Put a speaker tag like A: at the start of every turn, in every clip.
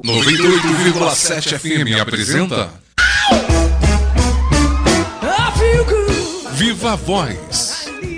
A: 98,7 FM apresenta Viva a Voz.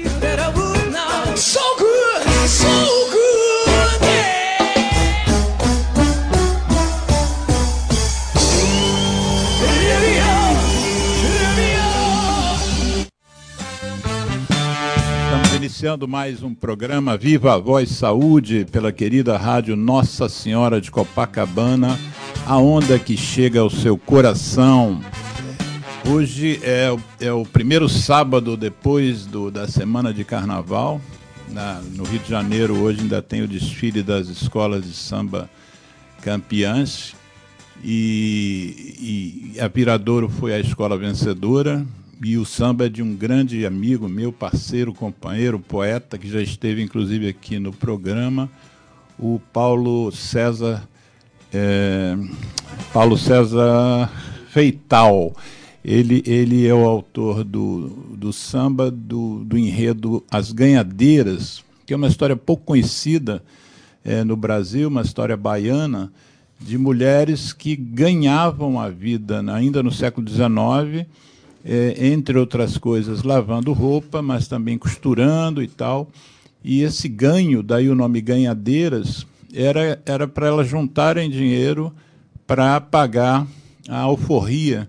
B: Estamos iniciando mais um programa Viva a Voz Saúde pela querida rádio Nossa Senhora de Copacabana, a onda que chega ao seu coração. Hoje é o primeiro sábado depois da semana de carnaval. No Rio de Janeiro hoje ainda tem o desfile das escolas de samba campeãs e a Viradouro foi a escola vencedora. E o samba é de um grande amigo meu, parceiro, companheiro, poeta, que já esteve, inclusive, aqui no programa, o Paulo César Feital. Ele é o autor do samba, do enredo As Ganhadeiras, que é uma história pouco conhecida no Brasil, uma história baiana, de mulheres que ganhavam a vida ainda no século XIX, entre outras coisas, lavando roupa, mas também costurando e tal. E esse ganho, daí o nome Ganhadeiras, era para elas juntarem dinheiro para pagar a alforria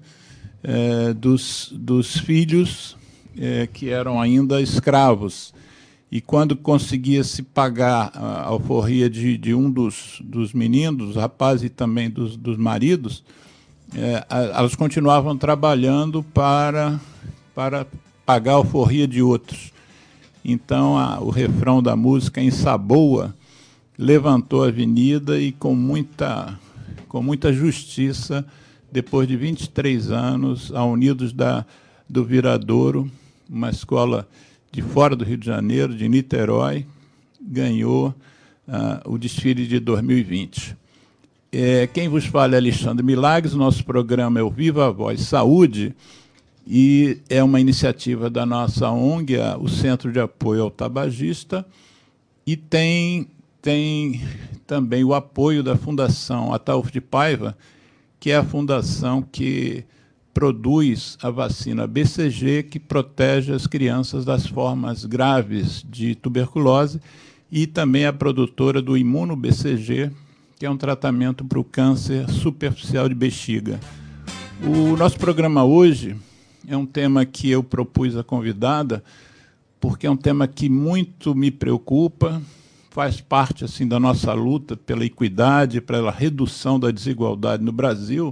B: dos filhos que eram ainda escravos. E quando conseguia se pagar a alforria de um dos meninos, dos rapazes e também dos maridos, elas continuavam trabalhando para pagar a alforria de outros. Então, o refrão da música, Em Saboa, levantou a avenida e, com muita justiça, depois de 23 anos, a Unidos do Viradouro, uma escola de fora do Rio de Janeiro, de Niterói, ganhou o desfile de 2020. Quem vos fala é Alexandre Milagres, nosso programa é o Viva a Voz Saúde, e é uma iniciativa da nossa ONG, o Centro de Apoio ao Tabagista, e tem também o apoio da Fundação Ataulfo de Paiva, que é a fundação que produz a vacina BCG, que protege as crianças das formas graves de tuberculose, e também a produtora do Imuno BCG, que é um tratamento para o câncer superficial de bexiga. O nosso programa hoje é um tema que eu propus à convidada, porque é um tema que muito me preocupa, faz parte assim, da nossa luta pela equidade, pela redução da desigualdade no Brasil,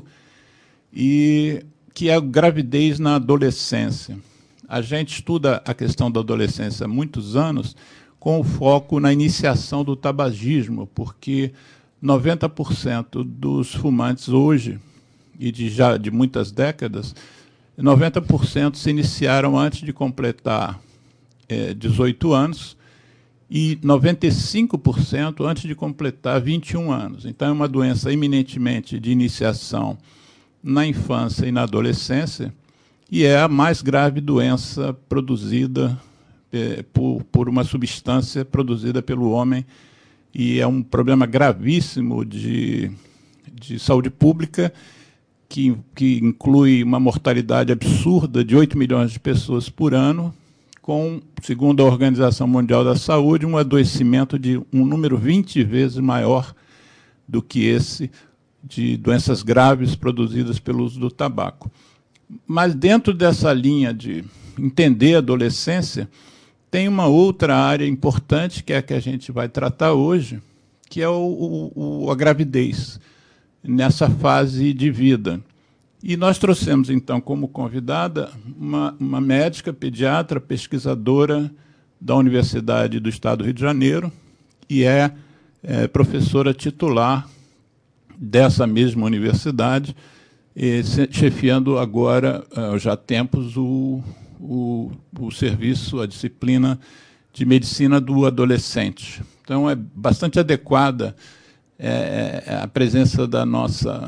B: e que é a gravidez na adolescência. A gente estuda a questão da adolescência há muitos anos com o foco na iniciação do tabagismo, porque 90% dos fumantes hoje, e já de muitas décadas, 90% se iniciaram antes de completar 18 anos e 95% antes de completar 21 anos. Então, é uma doença eminentemente de iniciação na infância e na adolescência, e é a mais grave doença produzida por uma substância produzida pelo homem, e é um problema gravíssimo de saúde pública, que inclui uma mortalidade absurda de 8 milhões de pessoas por ano, com, segundo a Organização Mundial da Saúde, um adoecimento de um número 20 vezes maior do que esse de doenças graves produzidas pelo uso do tabaco. Mas, dentro dessa linha de entender a adolescência, tem uma outra área importante, que é a que a gente vai tratar hoje, que é a gravidez, nessa fase de vida. E nós trouxemos, então, como convidada, uma médica, pediatra, pesquisadora da Universidade do Estado do Rio de Janeiro, e é professora titular dessa mesma universidade, chefiando agora, já há tempos, o serviço, a disciplina de medicina do adolescente. Então, é bastante adequada a presença da nossa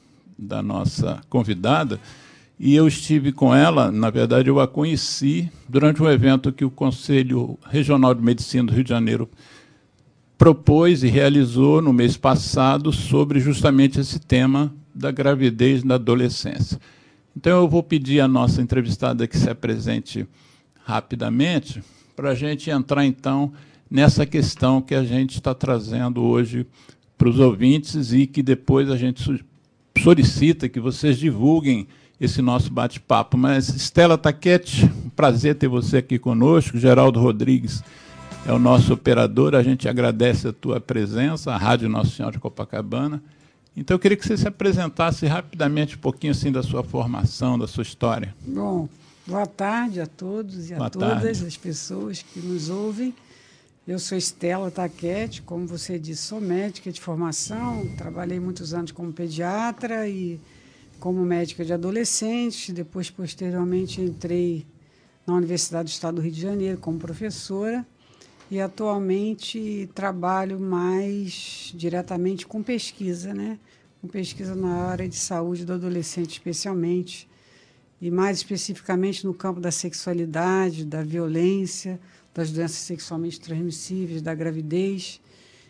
B: convidada, e eu estive com ela, na verdade, eu a conheci durante um evento que o Conselho Regional de Medicina do Rio de Janeiro propôs e realizou no mês passado sobre justamente esse tema da gravidez na adolescência. Então, eu vou pedir à nossa entrevistada que se apresente rapidamente para a gente entrar, então, nessa questão que a gente está trazendo hoje para os ouvintes e que depois a gente solicita que vocês divulguem esse nosso bate-papo. Mas, Stella Taquete, um prazer ter você aqui conosco. Geraldo Rodrigues é o nosso operador. A gente agradece a tua presença, a Rádio Nossa Senhora de Copacabana. Então, eu queria que você se apresentasse rapidamente um pouquinho assim da sua formação, da sua história.
C: Bom, boa tarde a todos e a todas as pessoas que nos ouvem. Eu sou Stella Taquete, como você disse, sou médica de formação, trabalhei muitos anos como pediatra e como médica de adolescentes, depois, posteriormente, entrei na Universidade do Estado do Rio de Janeiro como professora e atualmente trabalho mais diretamente com pesquisa, né? Com pesquisa na área de saúde do adolescente, especialmente, e mais especificamente no campo da sexualidade, da violência, das doenças sexualmente transmissíveis, da gravidez.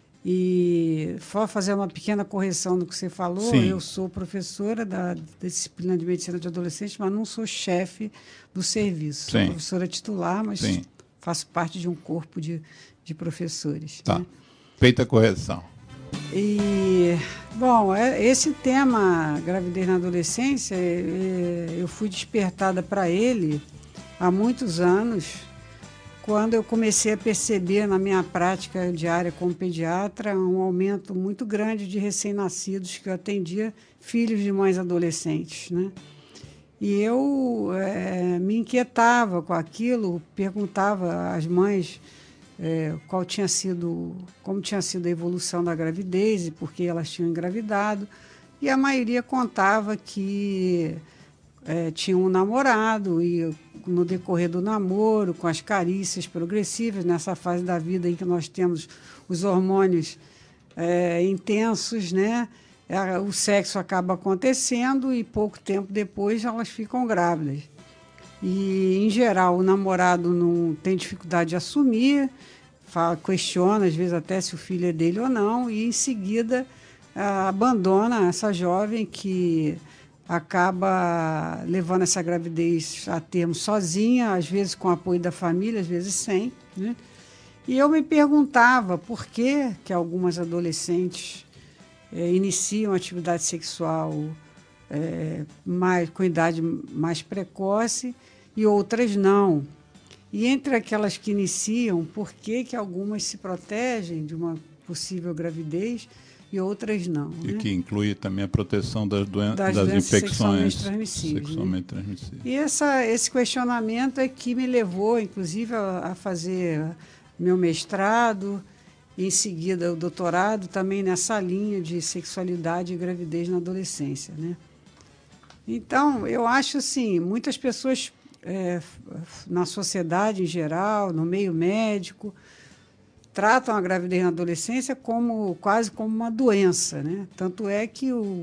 C: E só fazer uma pequena correção do que você falou. Sim. Eu sou professora da disciplina de medicina de adolescentes, mas não sou chefe do serviço. Sim. Sou professora titular, mas sim, faço parte de um corpo de professores.
B: Tá.
C: Né?
B: Feita a correção.
C: E, bom, esse tema, gravidez na adolescência, eu fui despertada para ele há muitos anos, quando eu comecei a perceber na minha prática diária como pediatra um aumento muito grande de recém-nascidos que eu atendia, filhos de mães adolescentes, né? E eu me inquietava com aquilo, perguntava às mães como tinha sido a evolução da gravidez e por que elas tinham engravidado. E a maioria contava que tinha um namorado e no decorrer do namoro, com as carícias progressivas, nessa fase da vida em que nós temos os hormônios intensos, né? O sexo acaba acontecendo e pouco tempo depois elas ficam grávidas. E, em geral, o namorado não tem dificuldade de assumir, questiona, às vezes, até se o filho é dele ou não, e, em seguida, abandona essa jovem que acaba levando essa gravidez a termo sozinha, às vezes com apoio da família, às vezes sem, né? E eu me perguntava por que algumas adolescentes iniciam atividade sexual com idade mais precoce e outras não. E entre aquelas que iniciam, por que algumas se protegem de uma possível gravidez e outras não?
B: E
C: né?
B: que inclui também a proteção das infecções
C: sexualmente transmissíveis.
B: Né?
C: E esse questionamento é que me levou, inclusive, a fazer meu mestrado, e em seguida o doutorado, também nessa linha de sexualidade e gravidez na adolescência. Né? Então, eu acho assim, muitas pessoas na sociedade em geral, no meio médico, tratam a gravidez na adolescência quase como uma doença, né? Tanto é que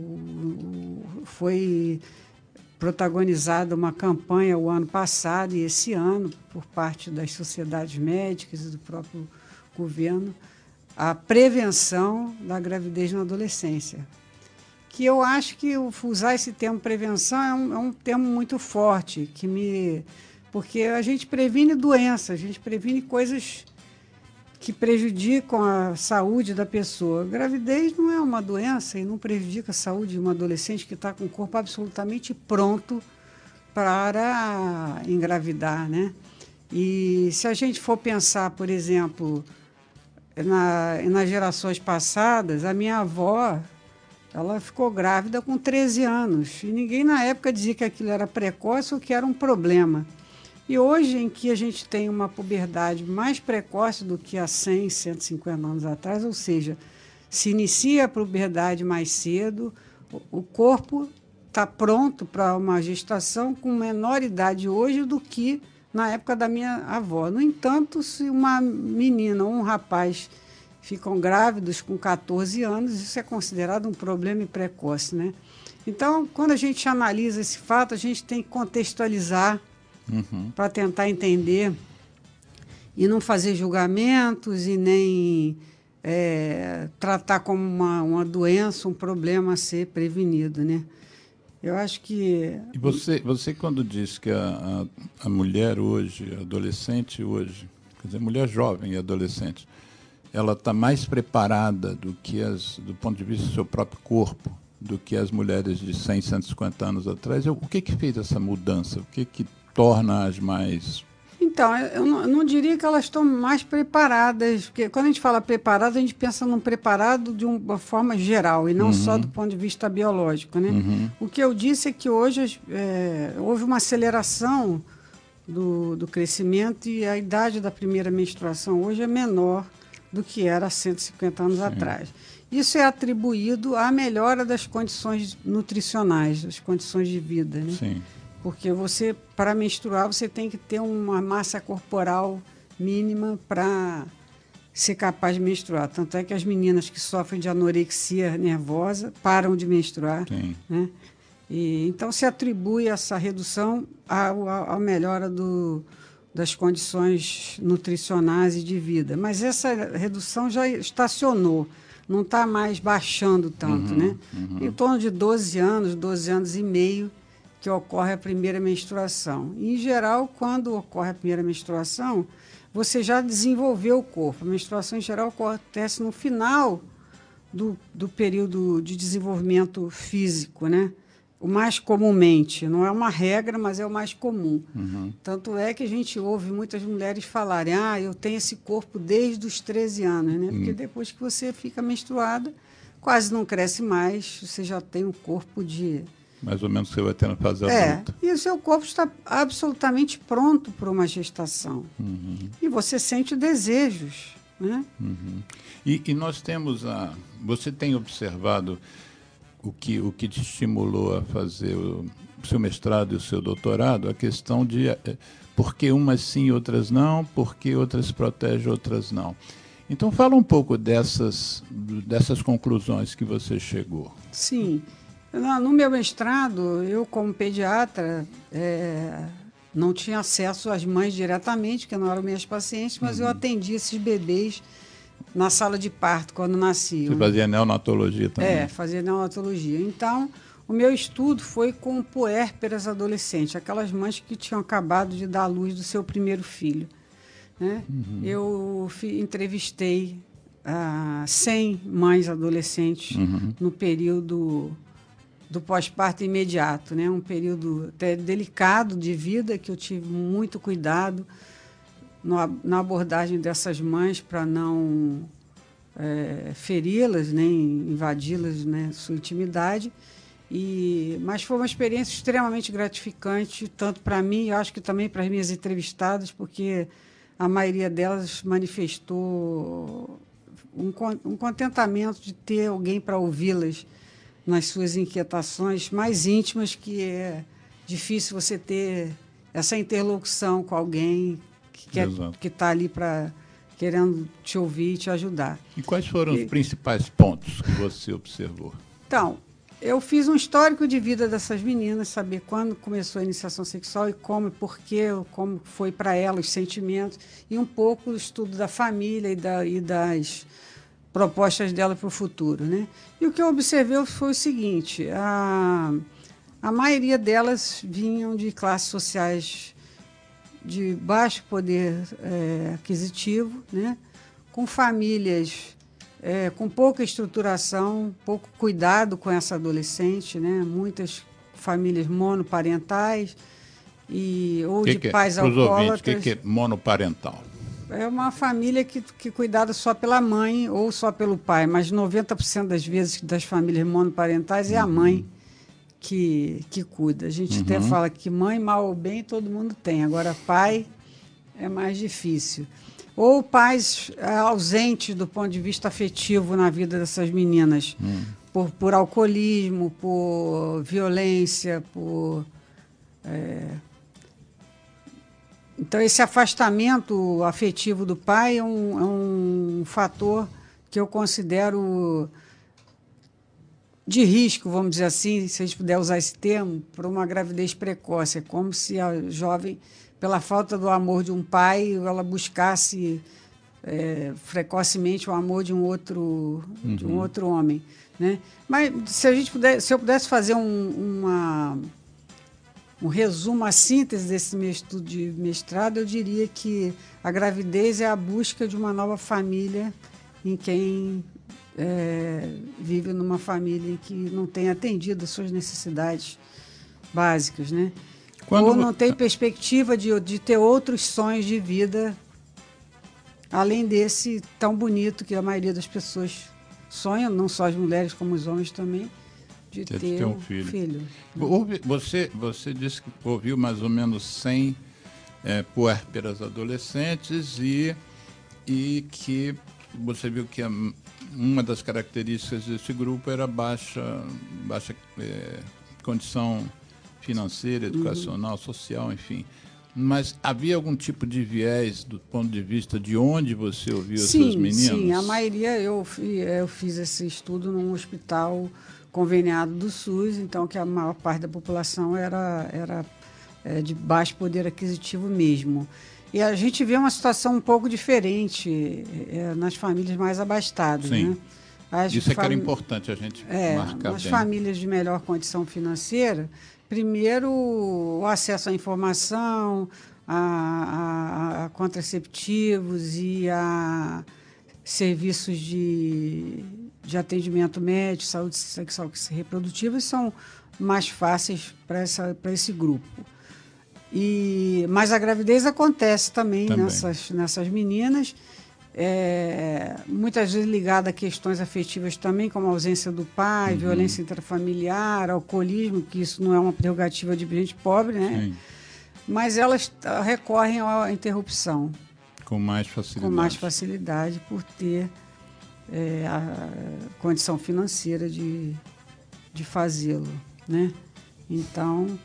C: foi protagonizada uma campanha o ano passado e esse ano, por parte das sociedades médicas e do próprio governo, a prevenção da gravidez na adolescência. Que eu acho que usar esse termo prevenção é um termo muito forte, porque a gente previne doenças, a gente previne coisas que prejudicam a saúde da pessoa. A gravidez não é uma doença e não prejudica a saúde de um adolescente que está com o corpo absolutamente pronto para engravidar, né? E se a gente for pensar, por exemplo, nas gerações passadas, a minha avó, ela ficou grávida com 13 anos e ninguém na época dizia que aquilo era precoce ou que era um problema. E hoje, em que a gente tem uma puberdade mais precoce do que há 100, 150 anos atrás, ou seja, se inicia a puberdade mais cedo, o corpo está pronto para uma gestação com menor idade hoje do que na época da minha avó. No entanto, se uma menina ou um rapaz ficam grávidos com 14 anos, isso é considerado um problema precoce, né? Então, quando a gente analisa esse fato, a gente tem que contextualizar para tentar entender e não fazer julgamentos e nem tratar como uma doença, um problema a ser prevenido, né? Eu acho que...
B: E você quando diz que a mulher hoje, a adolescente hoje, quer dizer, mulher jovem e adolescente, ela está mais preparada do ponto de vista do seu próprio corpo, do que as mulheres de 100, 150 anos atrás. O que fez essa mudança? O que torna-as mais...
C: Então, eu não diria que elas estão mais preparadas, porque quando a gente fala preparado, a gente pensa num preparado de uma forma geral, e não só do ponto de vista biológico, né? O que eu disse é que hoje houve uma aceleração do crescimento, e a idade da primeira menstruação hoje é menor do que era há 150 anos atrás. Isso é atribuído à melhora das condições nutricionais, das condições de vida, né?
B: Sim.
C: Porque para menstruar, você tem que ter uma massa corporal mínima para ser capaz de menstruar. Tanto é que as meninas que sofrem de anorexia nervosa param de menstruar.
B: Sim.
C: Né? Então, se atribui essa redução à melhora das condições nutricionais e de vida. Mas essa redução já estacionou, não está mais baixando tanto. Né? Em torno de 12 anos e meio, que ocorre a primeira menstruação. Em geral, quando ocorre a primeira menstruação, você já desenvolveu o corpo. A menstruação, em geral, acontece no final do período de desenvolvimento físico, né? O mais comumente. Não é uma regra, mas é o mais comum. Tanto é que a gente ouve muitas mulheres falarem: eu tenho esse corpo desde os 13 anos, né? Porque depois que você fica menstruada, quase não cresce mais, você já tem um corpo de...
B: Mais ou menos você vai ter na fase adulta.
C: E o seu corpo está absolutamente pronto para uma gestação. E você sente desejos. Né?
B: E nós temos Você tem observado o que te estimulou a fazer o seu mestrado e o seu doutorado, a questão de por que umas sim e outras não, por que outras protegem, outras não. Então fala um pouco dessas conclusões que você chegou.
C: Sim. No meu mestrado, eu, como pediatra, não tinha acesso às mães diretamente, que não eram minhas pacientes, mas eu atendia esses bebês na sala de parto, quando nasciam.
B: Você fazia neonatologia também?
C: Fazia neonatologia. Então, o meu estudo foi com puérperas adolescentes, aquelas mães que tinham acabado de dar à luz do seu primeiro filho. Né? Eu entrevistei 100 mães adolescentes no período do pós-parto imediato, né? Um período até delicado de vida, que eu tive muito cuidado na abordagem dessas mães para não feri-las, nem invadi-las, né, sua intimidade. Mas foi uma experiência extremamente gratificante, tanto para mim, eu acho que também para as minhas entrevistadas, porque a maioria delas manifestou um contentamento de ter alguém para ouvi-las nas suas inquietações mais íntimas, que é difícil você ter essa interlocução com alguém que está ali querendo te ouvir e te ajudar.
B: E quais foram os principais pontos que você observou?
C: Então, eu fiz um histórico de vida dessas meninas, saber quando começou a iniciação sexual e como, porquê, como foi para elas os sentimentos, e um pouco do estudo da família e das propostas dela para o futuro. Né? E o que eu observei foi o seguinte: a maioria delas vinham de classes sociais de baixo poder aquisitivo, né? Com famílias com pouca estruturação, pouco cuidado com essa adolescente, né? Muitas famílias monoparentais ou de pais alcoólatras.
B: O que é monoparental?
C: É uma família que cuidada só pela mãe ou só pelo pai, mas 90% das vezes das famílias monoparentais é a mãe que cuida. A gente até fala que mãe, mal ou bem, todo mundo tem. Agora, pai é mais difícil. Ou pais ausentes do ponto de vista afetivo na vida dessas meninas, por alcoolismo, por violência, Então, esse afastamento afetivo do pai é um fator que eu considero de risco, vamos dizer assim, se a gente puder usar esse termo, para uma gravidez precoce. É como se a jovem, pela falta do amor de um pai, ela buscasse precocemente o amor de um outro homem, né? Mas se eu pudesse fazer um resumo, a síntese desse meu estudo de mestrado, eu diria que a gravidez é a busca de uma nova família em quem vive numa família em que não tem atendido as suas necessidades básicas, né? Ou não tem perspectiva de ter outros sonhos de vida além desse tão bonito que a maioria das pessoas sonha, não só as mulheres como os homens também, de ter um filho.
B: Você disse que ouviu mais ou menos 100 puérperas adolescentes e que você viu que uma das características desse grupo era baixa condição financeira, educacional, social, enfim. Mas havia algum tipo de viés do ponto de vista de onde você ouviu essas meninas?
C: Sim, a maioria eu fiz esse estudo num hospital conveniado do SUS, então que a maior parte da população era de baixo poder aquisitivo mesmo. E a gente vê uma situação um pouco diferente nas famílias mais abastadas.
B: Sim.
C: Né?
B: Isso que era importante a gente marcar
C: nas
B: bem.
C: famílias de melhor condição financeira, primeiro o acesso à informação, a contraceptivos e a serviços de atendimento médico, saúde sexual e reprodutiva são mais fáceis para esse grupo. Mas a gravidez acontece também. Nessas meninas, muitas vezes ligada a questões afetivas também, como a ausência do pai, violência intrafamiliar, alcoolismo, que isso não é uma prerrogativa de gente pobre, né?
B: Sim.
C: Mas elas recorrem à interrupção.
B: Com mais facilidade.
C: Com mais facilidade, por ter a condição financeira de fazê-lo, né? Então,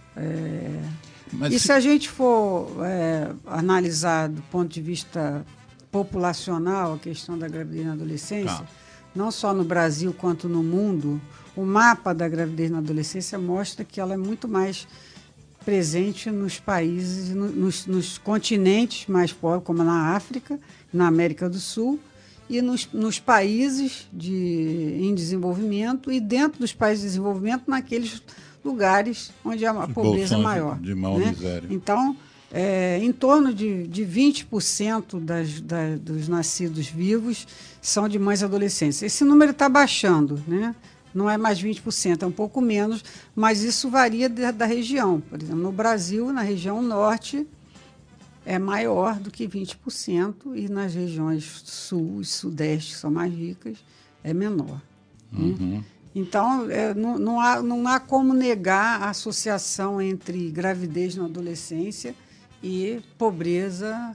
C: se a gente for analisar do ponto de vista populacional a questão da gravidez na adolescência, não só no Brasil quanto no mundo, o mapa da gravidez na adolescência mostra que ela é muito mais presente nos países, nos continentes mais pobres, como na África, na América do Sul, e nos países em desenvolvimento, e dentro dos países de desenvolvimento, naqueles lugares onde a pobreza é maior.
B: De maior miséria.
C: Então, em torno de 20% dos nascidos vivos são de mães adolescentes. Esse número está baixando, né? Não é mais 20%, é um pouco menos, mas isso varia da região. Por exemplo, no Brasil, na região norte, é maior do que 20%, e nas regiões sul e sudeste, que são mais ricas, é menor. Né? Então, não há como negar a associação entre gravidez na adolescência e pobreza,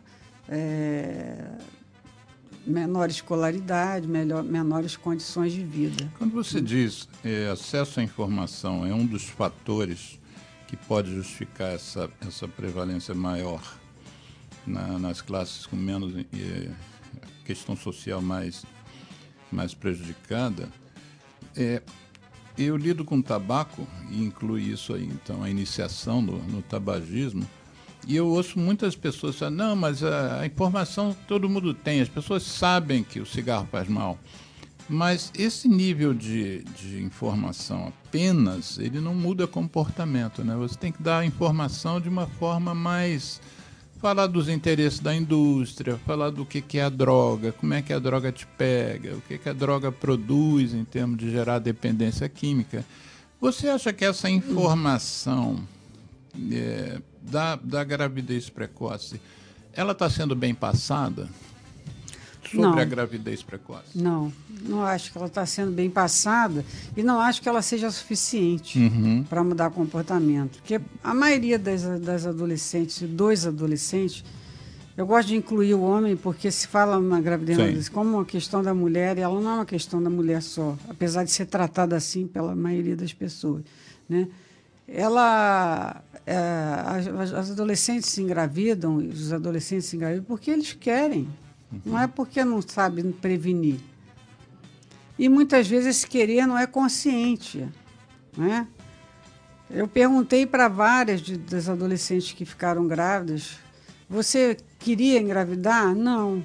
C: menor escolaridade, menores condições de vida.
B: Quando você diz acesso à informação é um dos fatores que pode justificar essa prevalência maior nas classes com menos questão social mais prejudicada, eu lido com tabaco e inclui isso aí, então, a iniciação no tabagismo. E eu ouço muitas pessoas falando, não, mas a informação todo mundo tem, as pessoas sabem que o cigarro faz mal. Mas esse nível de informação apenas, ele não muda comportamento, né? Você tem que dar a informação de uma forma mais... Falar dos interesses da indústria, falar do que é a droga, como é que a droga te pega, o que a droga produz em termos de gerar dependência química. Você acha que essa informação... Da gravidez precoce, ela está sendo bem passada sobre a gravidez precoce?
C: Não acho que ela está sendo bem passada e não acho que ela seja suficiente para mudar comportamento. Porque a maioria das adolescentes e dos adolescentes, eu gosto de incluir o homem porque se fala na gravidez na adolescência como uma questão da mulher, e ela não é uma questão da mulher só, apesar de ser tratada assim pela maioria das pessoas, né? As adolescentes se engravidam, os adolescentes se engravidam porque eles querem, não é porque não sabem prevenir. E muitas vezes esse querer não é consciente, né? Eu perguntei para várias das adolescentes que ficaram grávidas, você queria engravidar? Não.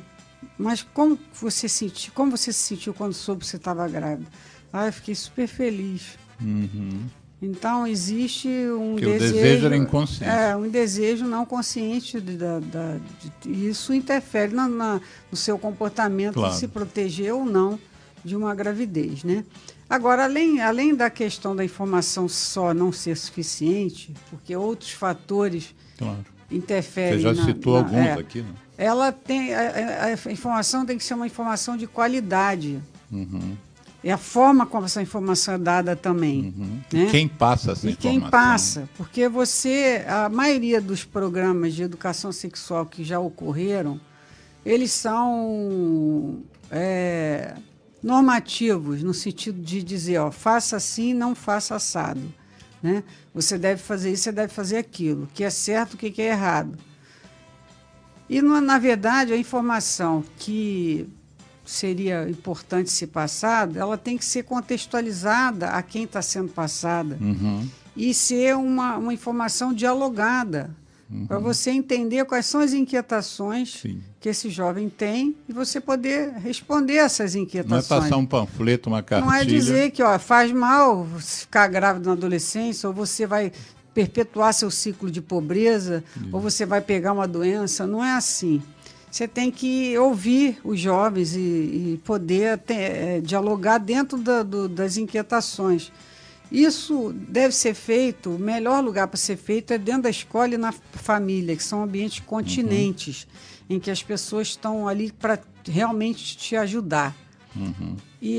C: Mas como você se sentiu quando soube que você estava grávida? Ah, eu fiquei super feliz.
B: Uhum.
C: Então, existe um
B: Porque
C: desejo...
B: o desejo era inconsciente.
C: Um desejo não consciente. Isso interfere no seu comportamento,
B: Claro.
C: de se proteger ou não de uma gravidez, né? Agora, além da questão da informação só não ser suficiente, porque outros fatores
B: Claro.
C: interferem...
B: Você já citou alguns aqui, né?
C: Ela tem... A informação tem que ser uma informação de qualidade.
B: Uhum.
C: E a forma como essa informação é dada também.
B: Uhum.
C: Né?
B: E quem passa essa informação?
C: E quem passa, porque a maioria dos programas de educação sexual que já ocorreram, eles são normativos, no sentido de dizer, faça assim, não faça assado. Né? Você deve fazer isso, você deve fazer aquilo, o que é certo, o que é errado. E, na verdade, a informação que seria importante ser passada, ela tem que ser contextualizada a quem está sendo passada.
B: Uhum.
C: E ser uma informação dialogada, para você entender quais são as inquietações
B: Sim.
C: que esse jovem tem e você poder responder essas inquietações.
B: Não é passar um panfleto, uma cartilha.
C: Não é dizer que faz mal ficar grávida na adolescência, ou você vai perpetuar seu ciclo de pobreza, ou você vai pegar uma doença. Não é assim. Você tem que ouvir os jovens e poder dialogar dentro das inquietações. Isso deve ser feito, o melhor lugar para ser feito é dentro da escola e na família, que são ambientes continentes, em que as pessoas estão ali para realmente te ajudar.
B: Uhum.
C: E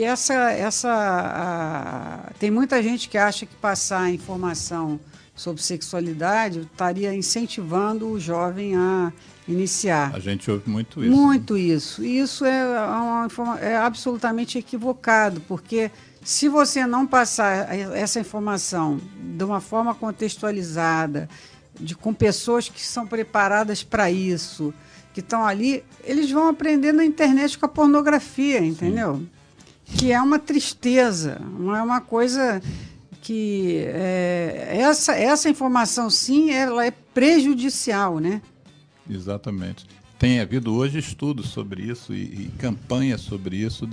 C: tem muita gente que acha que passar informação sobre sexualidade estaria incentivando o jovem a iniciar.
B: A gente ouve muito isso.
C: Muito, né? Isso. E isso é absolutamente equivocado, porque se você não passar essa informação de uma forma contextualizada, com pessoas que são preparadas para isso, que estão ali, eles vão aprender na internet com a pornografia, entendeu? Sim. Que é uma tristeza, não é uma coisa que... essa informação, sim, ela é prejudicial, né?
B: Exatamente. Tem havido hoje estudos sobre isso e campanhas sobre isso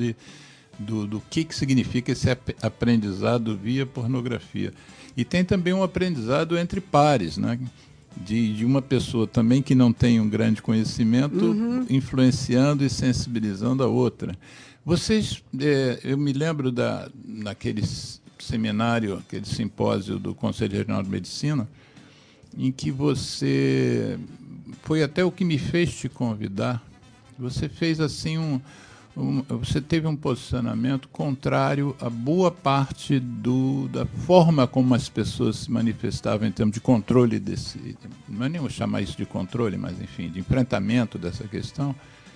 B: do que significa esse aprendizado via pornografia. E tem também um aprendizado entre pares, né? De uma pessoa também que não tem um grande conhecimento, influenciando e sensibilizando a outra. Vocês, eu me lembro naquele seminário, aquele simpósio do Conselho Regional de Medicina, em que você... Foi até o que me fez te convidar. Você fez assim você teve um posicionamento contrário a boa parte da forma como as pessoas se manifestavam em termos de controle não é nem vou chamar isso de controle, mas enfim, de enfrentamento dessa questão.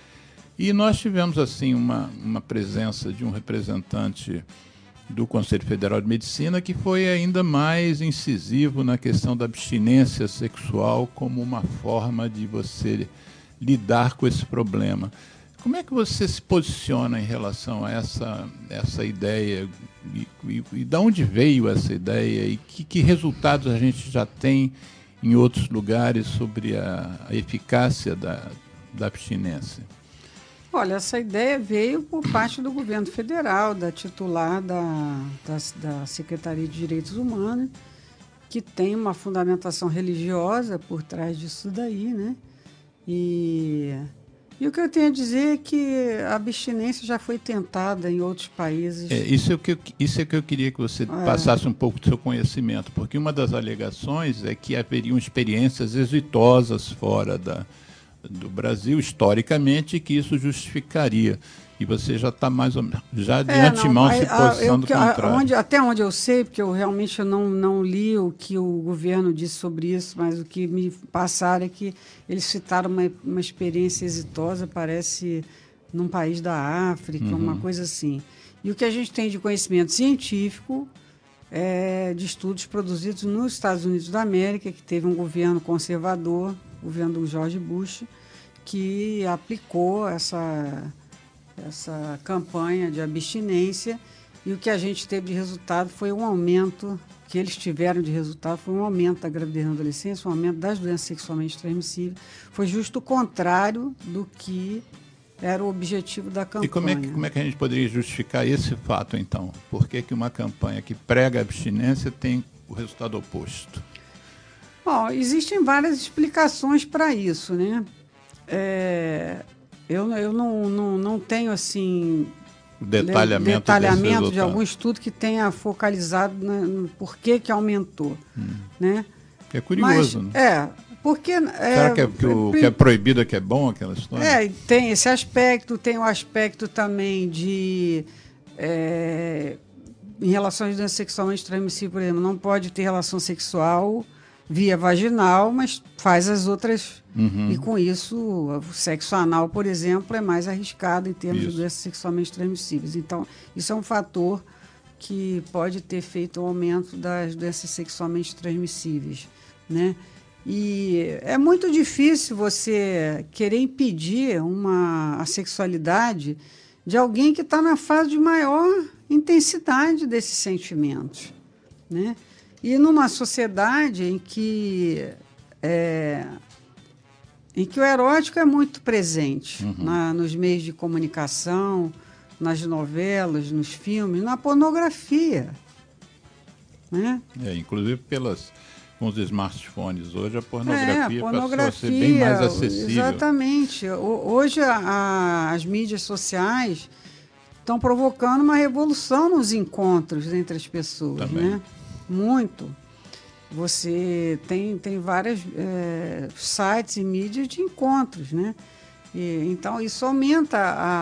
B: E nós tivemos assim uma presença de um representante do Conselho Federal de Medicina que foi ainda mais incisivo na questão da abstinência sexual como uma forma de você lidar com esse problema. Como é que você se posiciona em relação a essa ideia e de onde veio essa ideia e que resultados a gente já tem em outros lugares sobre a eficácia da abstinência?
C: Olha, essa ideia veio por parte do governo federal, da titular da Secretaria de Direitos Humanos, que tem uma fundamentação religiosa por trás disso daí, né? E o que eu tenho a dizer é que a abstinência já foi tentada em outros países.
B: Isso é que eu queria que você passasse um pouco do seu conhecimento, porque uma das alegações é que haveriam experiências exitosas fora do Brasil, historicamente, que isso justificaria. E você já está mais ou menos, já de antemão se posicionando contrário.
C: Até onde eu sei, porque eu realmente não li o que o governo disse sobre isso, mas o que me passaram é que eles citaram uma experiência exitosa, parece, num país da África, uma coisa assim. E o que a gente tem de conhecimento científico é de estudos produzidos nos Estados Unidos da América, que teve um governo conservador, o governo do George Bush, que aplicou essa campanha de abstinência, e o que a gente teve de resultado foi um aumento, que eles tiveram de resultado foi um aumento da gravidez na adolescência, um aumento das doenças sexualmente transmissíveis. Foi justo o contrário do que era o objetivo da campanha.
B: E como é que a gente poderia justificar esse fato, então? Por que uma campanha que prega a abstinência tem o resultado oposto?
C: Bom, existem várias explicações para isso, né? Eu não tenho, assim,
B: detalhamento
C: de algum estudo que tenha focalizado no porquê que aumentou, né?
B: É curioso, né?
C: Porque...
B: Será que o que é proibido é que é bom, aquela história?
C: Tem esse aspecto, tem o aspecto também de... em relação às doenças sexualmente transmissíveis, por exemplo, não pode ter relação sexual via vaginal, mas faz as outras... E com isso, o sexo anal, por exemplo, é mais arriscado em termos de doenças sexualmente transmissíveis. Então, isso é um fator que pode ter feito um aumento das doenças sexualmente transmissíveis, né? E é muito difícil você querer impedir a sexualidade de alguém que está na fase de maior intensidade desses sentimentos, né? E numa sociedade em que o erótico é muito presente nos meios de comunicação, nas novelas, nos filmes, na pornografia, né?
B: Inclusive com os smartphones. Hoje a pornografia passou a ser bem mais acessível.
C: Exatamente. Hoje as mídias sociais estão provocando uma revolução nos encontros entre as pessoas.
B: Também.
C: Né? Muito. Você tem vários sites e mídias de encontros, né? Então, isso aumenta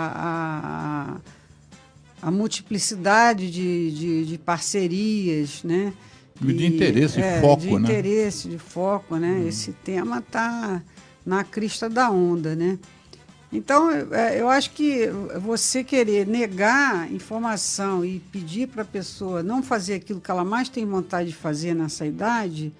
C: a multiplicidade de parcerias, né?
B: De interesse e foco,
C: de
B: né?
C: interesse, de foco, né? Esse tema está na crista da onda, né? Então, eu acho que você querer negar informação e pedir para a pessoa não fazer aquilo que ela mais tem vontade de fazer nessa idade,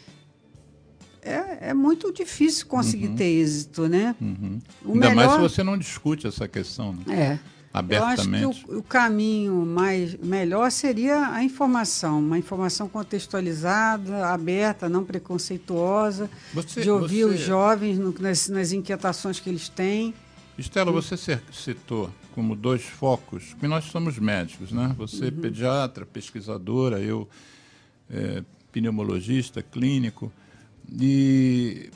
C: é muito difícil conseguir ter êxito, né?
B: Ainda mais se você não discute essa questão, né? Abertamente.
C: Eu acho que o caminho melhor seria a informação, uma informação contextualizada, aberta, não preconceituosa, de ouvir os jovens nas inquietações que eles têm.
B: Estela, você citou como 2 focos, porque nós somos médicos, né? Você pediatra, pesquisadora, eu pneumologista, clínico, e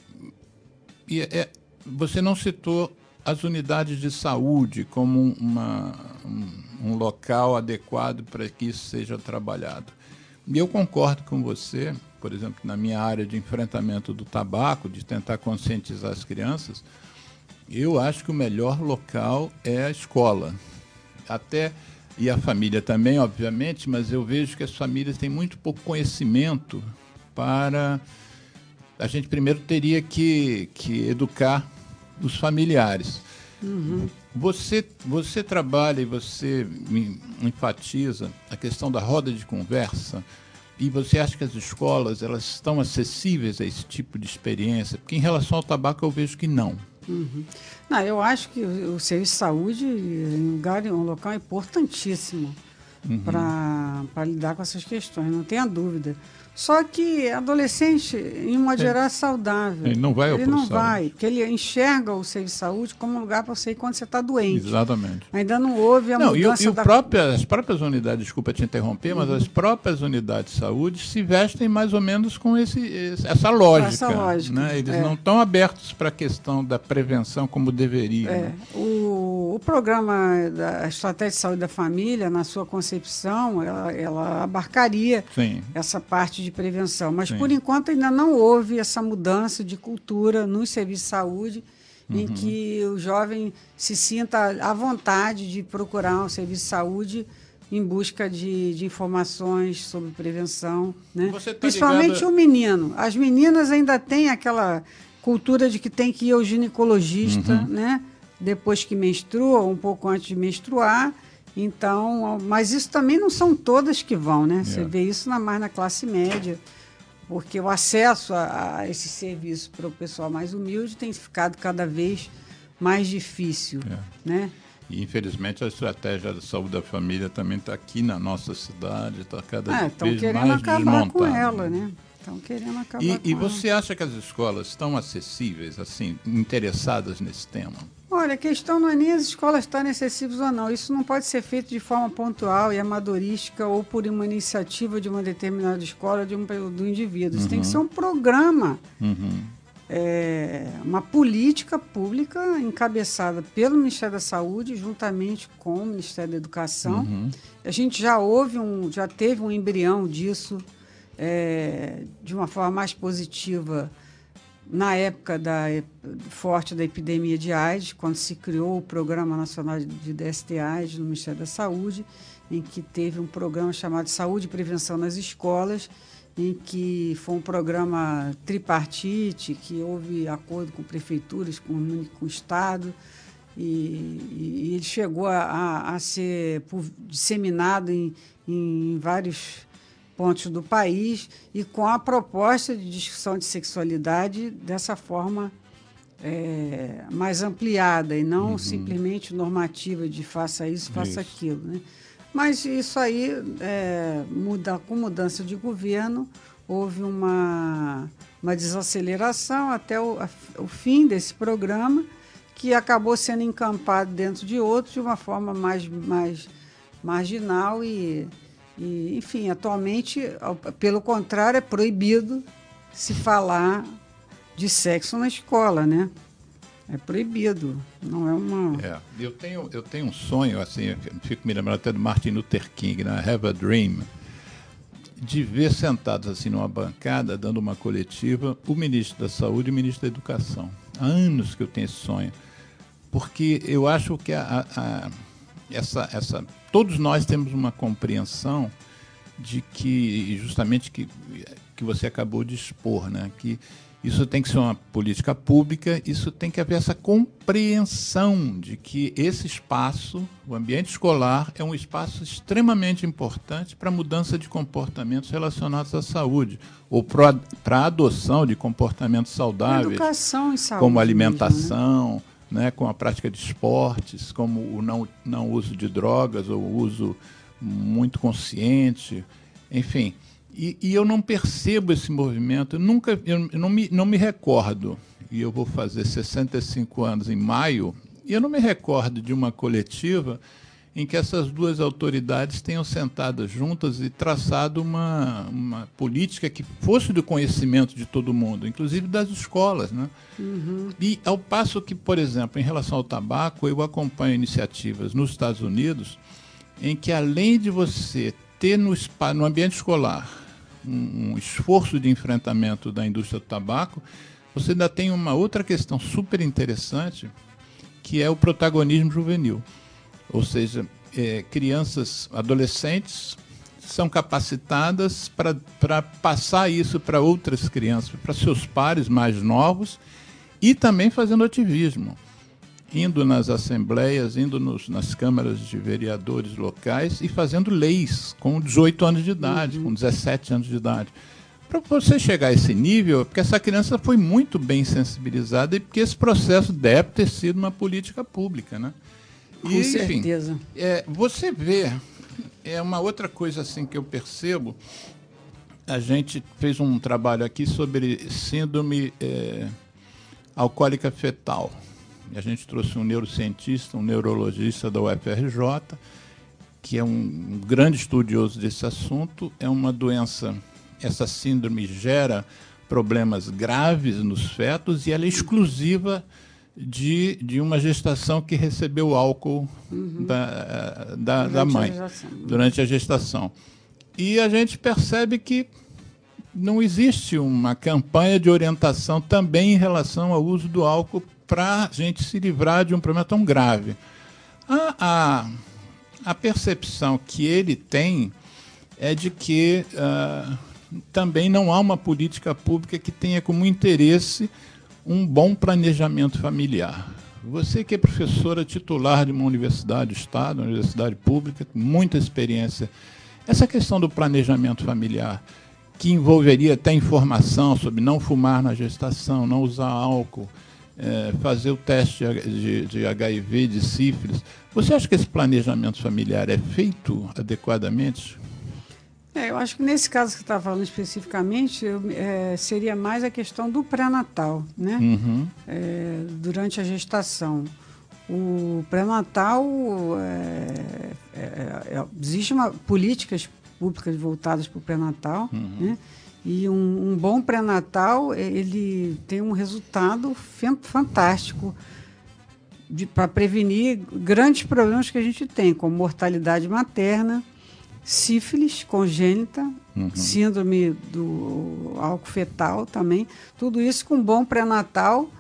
B: você não citou as unidades de saúde como um local adequado para que isso seja trabalhado. E eu concordo com você, por exemplo, na minha área de enfrentamento do tabaco, de tentar conscientizar as crianças, eu acho que o melhor local é a escola. E a família também, obviamente, mas eu vejo que as famílias têm muito pouco conhecimento para... A gente primeiro teria que educar os familiares. Você trabalha e você enfatiza a questão da roda de conversa, e você acha que as escolas elas estão acessíveis a esse tipo de experiência? Porque em relação ao tabaco eu vejo que não.
C: Não, eu acho que o serviço de saúde é um local importantíssimo para lidar com essas questões, não tenha dúvida. Só que adolescente, em modo geral, é saudável.
B: Ele não vai ao
C: Ele não
B: posto de saúde.
C: vai, porque ele enxerga o serviço de saúde como um lugar para você ir quando você está doente.
B: Exatamente.
C: Ainda não houve a mudança
B: as próprias unidades, desculpa te interromper, mas as próprias unidades de saúde se vestem mais ou menos com essa lógica.
C: Essa lógica.
B: Né? Eles não estão abertos para a questão da prevenção como deveriam. Né?
C: O programa da Estratégia de Saúde da Família, na sua concepção, ela abarcaria essa parte de prevenção. Mas, por enquanto, ainda não houve essa mudança de cultura nos serviços de saúde em que o jovem se sinta à vontade de procurar um serviço de saúde em busca de informações sobre prevenção. Né? Principalmente o menino. As meninas ainda têm aquela cultura de que tem que ir ao ginecologista, né? Depois que menstrua, ou um pouco antes de menstruar. Então, mas isso também não são todas que vão, né? Você vê isso mais na classe média, porque o acesso a esse serviço para o pessoal mais humilde tem ficado cada vez mais difícil, né?
B: E, infelizmente, a estratégia da saúde da família também está aqui na nossa cidade, está cada vez mais desmontada.
C: Estão querendo acabar com ela, né? Estão querendo acabar
B: E
C: com
B: você acha que as escolas estão acessíveis, assim, interessadas nesse tema?
C: Olha, a questão não é nem as escolas estarem acessíveis ou não. Isso não pode ser feito de forma pontual e amadorística ou por uma iniciativa de uma determinada escola do indivíduo. Isso tem que ser um programa, uma política pública encabeçada pelo Ministério da Saúde, juntamente com o Ministério da Educação. A gente já teve um embrião disso de uma forma mais positiva na época forte da epidemia de AIDS, quando se criou o Programa Nacional de DST-AIDS no Ministério da Saúde, em que teve um programa chamado Saúde e Prevenção nas Escolas, em que foi um programa tripartite, que houve acordo com prefeituras, com o Estado, e ele chegou a ser disseminado em vários pontos do país, e com a proposta de discussão de sexualidade dessa forma mais ampliada, e não simplesmente normativa de faça isso, faça aquilo, né? Mas isso aí, com mudança de governo, houve uma desaceleração até o fim desse programa, que acabou sendo encampado dentro de outro de uma forma mais marginal e, enfim, atualmente, pelo contrário, é proibido se falar de sexo na escola, né? É proibido, não é uma...
B: Eu tenho um sonho, assim, eu fico me lembrando até do Martin Luther King, né? I have a dream, de ver sentados assim numa bancada, dando uma coletiva, o ministro da Saúde e o ministro da Educação. Há anos que eu tenho esse sonho, porque eu acho que todos nós temos uma compreensão de que, justamente, que você acabou de expor, né? Que isso tem que ser uma política pública, isso tem que haver essa compreensão de que esse espaço, o ambiente escolar, é um espaço extremamente importante para a mudança de comportamentos relacionados à saúde, ou para a adoção de comportamentos saudáveis,
C: educação e saúde,
B: como alimentação, né, com a prática de esportes, como o não uso de drogas, ou o uso muito consciente, enfim. E eu não percebo esse movimento, eu não me recordo, e eu vou fazer 65 anos em maio, e eu não me recordo de uma coletiva em que essas duas autoridades tenham sentado juntas e traçado uma política que fosse do conhecimento de todo mundo, inclusive das escolas, né? E ao passo que, por exemplo, em relação ao tabaco, eu acompanho iniciativas nos Estados Unidos em que, além de você ter no ambiente escolar um esforço de enfrentamento da indústria do tabaco, você ainda tem uma outra questão super interessante, que é o protagonismo juvenil. Ou seja, crianças, adolescentes, são capacitadas para passar isso para outras crianças, para seus pares mais novos, e também fazendo ativismo, indo nas assembleias, indo nas câmaras de vereadores locais e fazendo leis com 18 anos de idade, com 17 anos de idade. Para você chegar a esse nível, é porque essa criança foi muito bem sensibilizada e porque esse processo deve ter sido uma política pública, né?
C: Com certeza.
B: Você vê, uma outra coisa assim que eu percebo, a gente fez um trabalho aqui sobre síndrome alcoólica fetal. A gente trouxe um neurocientista, um neurologista da UFRJ, que é um grande estudioso desse assunto. É uma doença, essa síndrome gera problemas graves nos fetos e ela é exclusiva de uma gestação que recebeu álcool da mãe durante a gestação. E a gente percebe que não existe uma campanha de orientação também em relação ao uso do álcool para a gente se livrar de um problema tão grave. A percepção que ele tem é de que também não há uma política pública que tenha como interesse um bom planejamento familiar. Você que é professora titular de uma universidade do Estado, uma universidade pública, com muita experiência, essa questão do planejamento familiar, que envolveria até informação sobre não fumar na gestação, não usar álcool, fazer o teste de HIV, de sífilis. Você acha que esse planejamento familiar é feito adequadamente?
C: Eu acho que nesse caso que você está falando especificamente, seria mais a questão do pré-natal, né? Durante a gestação. O pré-natal, existe políticas públicas voltadas para o pré-natal, né? E um bom pré-natal, ele tem um resultado fantástico para prevenir grandes problemas que a gente tem, como mortalidade materna, sífilis congênita, síndrome do álcool fetal também. Tudo isso com um bom pré-natal,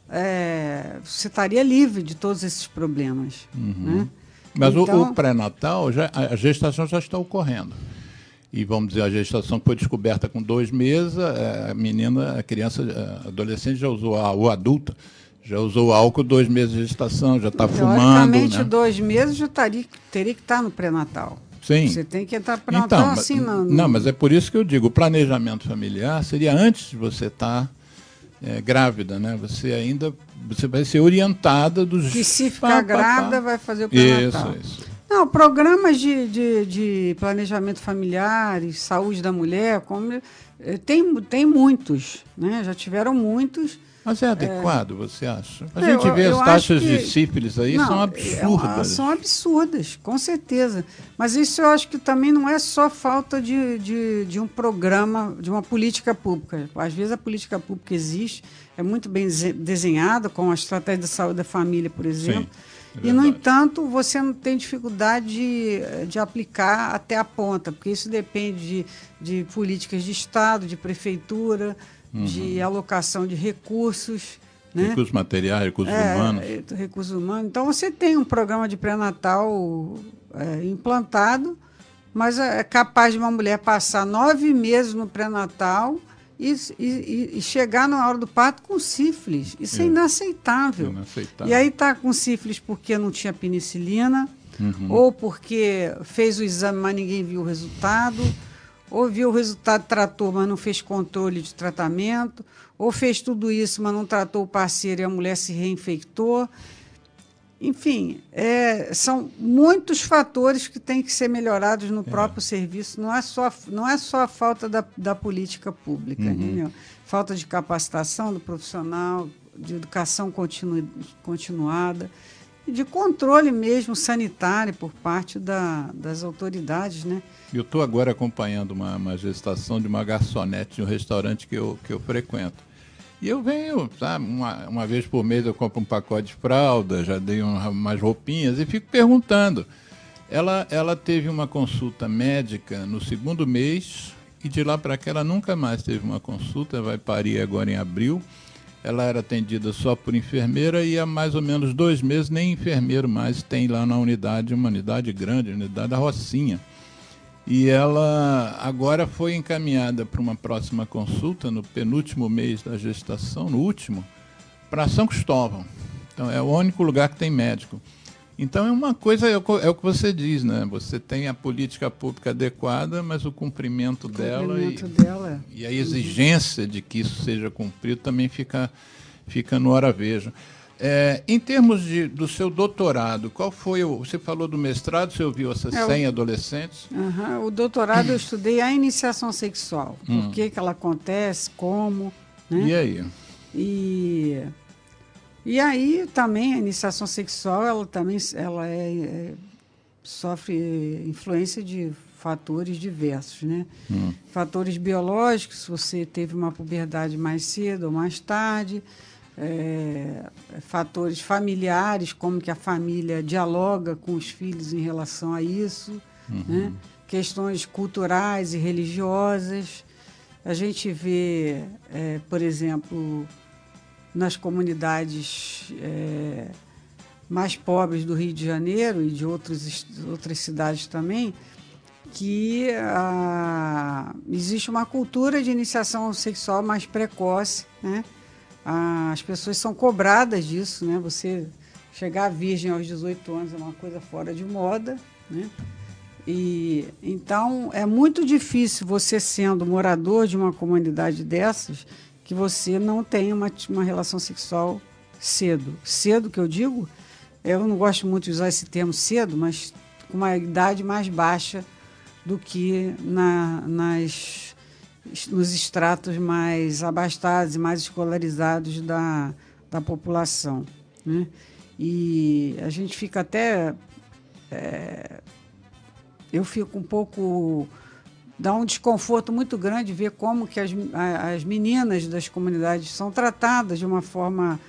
C: você estaria livre de todos esses problemas. Né?
B: Mas então, o pré-natal, a gestação já está ocorrendo. E vamos dizer, a gestação foi descoberta com 2 meses, a criança, adolescente já usou, ou adulta, já usou álcool 2 meses de gestação, já está fumando.
C: Teoricamente, 2 meses já teria que estar no pré-natal.
B: Sim.
C: Você tem que entrar para Natal então, assim,
B: não, mas é por isso que eu digo, o planejamento familiar seria antes de você estar grávida, né? Você vai ser orientada dos...
C: Que se ficar grávida vai fazer o pré-natal.
B: Isso.
C: Não, programas de planejamento familiar e saúde da mulher, tem muitos, né? Já tiveram muitos.
B: Mas é adequado, você acha? A gente vê as taxas de sífilis aí, são absurdas.
C: São absurdas, com certeza. Mas isso eu acho que também não é só falta de um programa, de uma política pública. Às vezes a política pública existe, é muito bem desenhada, com a estratégia de saúde da família, por exemplo. Sim, no entanto, você não tem dificuldade de aplicar até a ponta, porque isso depende de políticas de Estado, de prefeitura, de alocação de recursos. Né?
B: Recursos materiais, recursos humanos.
C: Recursos humanos. Então, você tem um programa de pré-natal implantado, mas é capaz de uma mulher passar 9 meses no pré-natal e chegar na hora do parto com sífilis. Isso é inaceitável. E aí está com sífilis porque não tinha penicilina, ou porque fez o exame, mas ninguém viu o resultado, ou viu o resultado, tratou, mas não fez controle de tratamento, ou fez tudo isso, mas não tratou o parceiro e a mulher se reinfectou. Enfim, são muitos fatores que têm que ser melhorados no próprio serviço. Não é só a falta da política pública, entendeu? Falta de capacitação do profissional, de educação continuada, e de controle mesmo sanitário por parte das autoridades, né?
B: Eu estou agora acompanhando uma gestação de uma garçonete de um restaurante que eu frequento. E eu venho, sabe, uma vez por mês eu compro um pacote de fralda, já dei umas roupinhas e fico perguntando. Ela teve uma consulta médica no 2º mês e de lá para cá ela nunca mais teve uma consulta, vai parir agora em abril. Ela era atendida só por enfermeira e há mais ou menos 2 meses nem enfermeiro mais tem lá na unidade, uma unidade grande, a unidade da Rocinha. E ela agora foi encaminhada para uma próxima consulta, no penúltimo mês da gestação, no último, para São Cristóvão. Então, é o único lugar que tem médico. Então, é uma coisa, é o que você diz, né? Você tem a política pública adequada, mas o cumprimento dela e a exigência de que isso seja cumprido também fica no hora vejo. Em termos do seu doutorado, qual foi você falou do mestrado, você ouviu essas 100 adolescentes?
C: O doutorado eu estudei a iniciação sexual, por que ela acontece, como, né?
B: E aí?
C: E aí também a iniciação sexual, ela sofre influência de fatores diversos, né? Fatores biológicos, se você teve uma puberdade mais cedo ou mais tarde, fatores familiares, como que a família dialoga com os filhos em relação a isso, né? Questões culturais e religiosas. A gente vê, por exemplo, nas comunidades mais pobres do Rio de Janeiro e de outras cidades também, que existe uma cultura de iniciação sexual mais precoce, né? As pessoas são cobradas disso, né? Você chegar virgem aos 18 anos é uma coisa fora de moda, né? E então é muito difícil você, sendo morador de uma comunidade dessas, que você não tenha uma relação sexual cedo. Cedo, que eu digo, eu não gosto muito de usar esse termo cedo, mas com uma idade mais baixa do que nos estratos mais abastados e mais escolarizados da população, né? E a gente fica até... eu fico um pouco... dá um desconforto muito grande ver como que as meninas das comunidades são tratadas de uma forma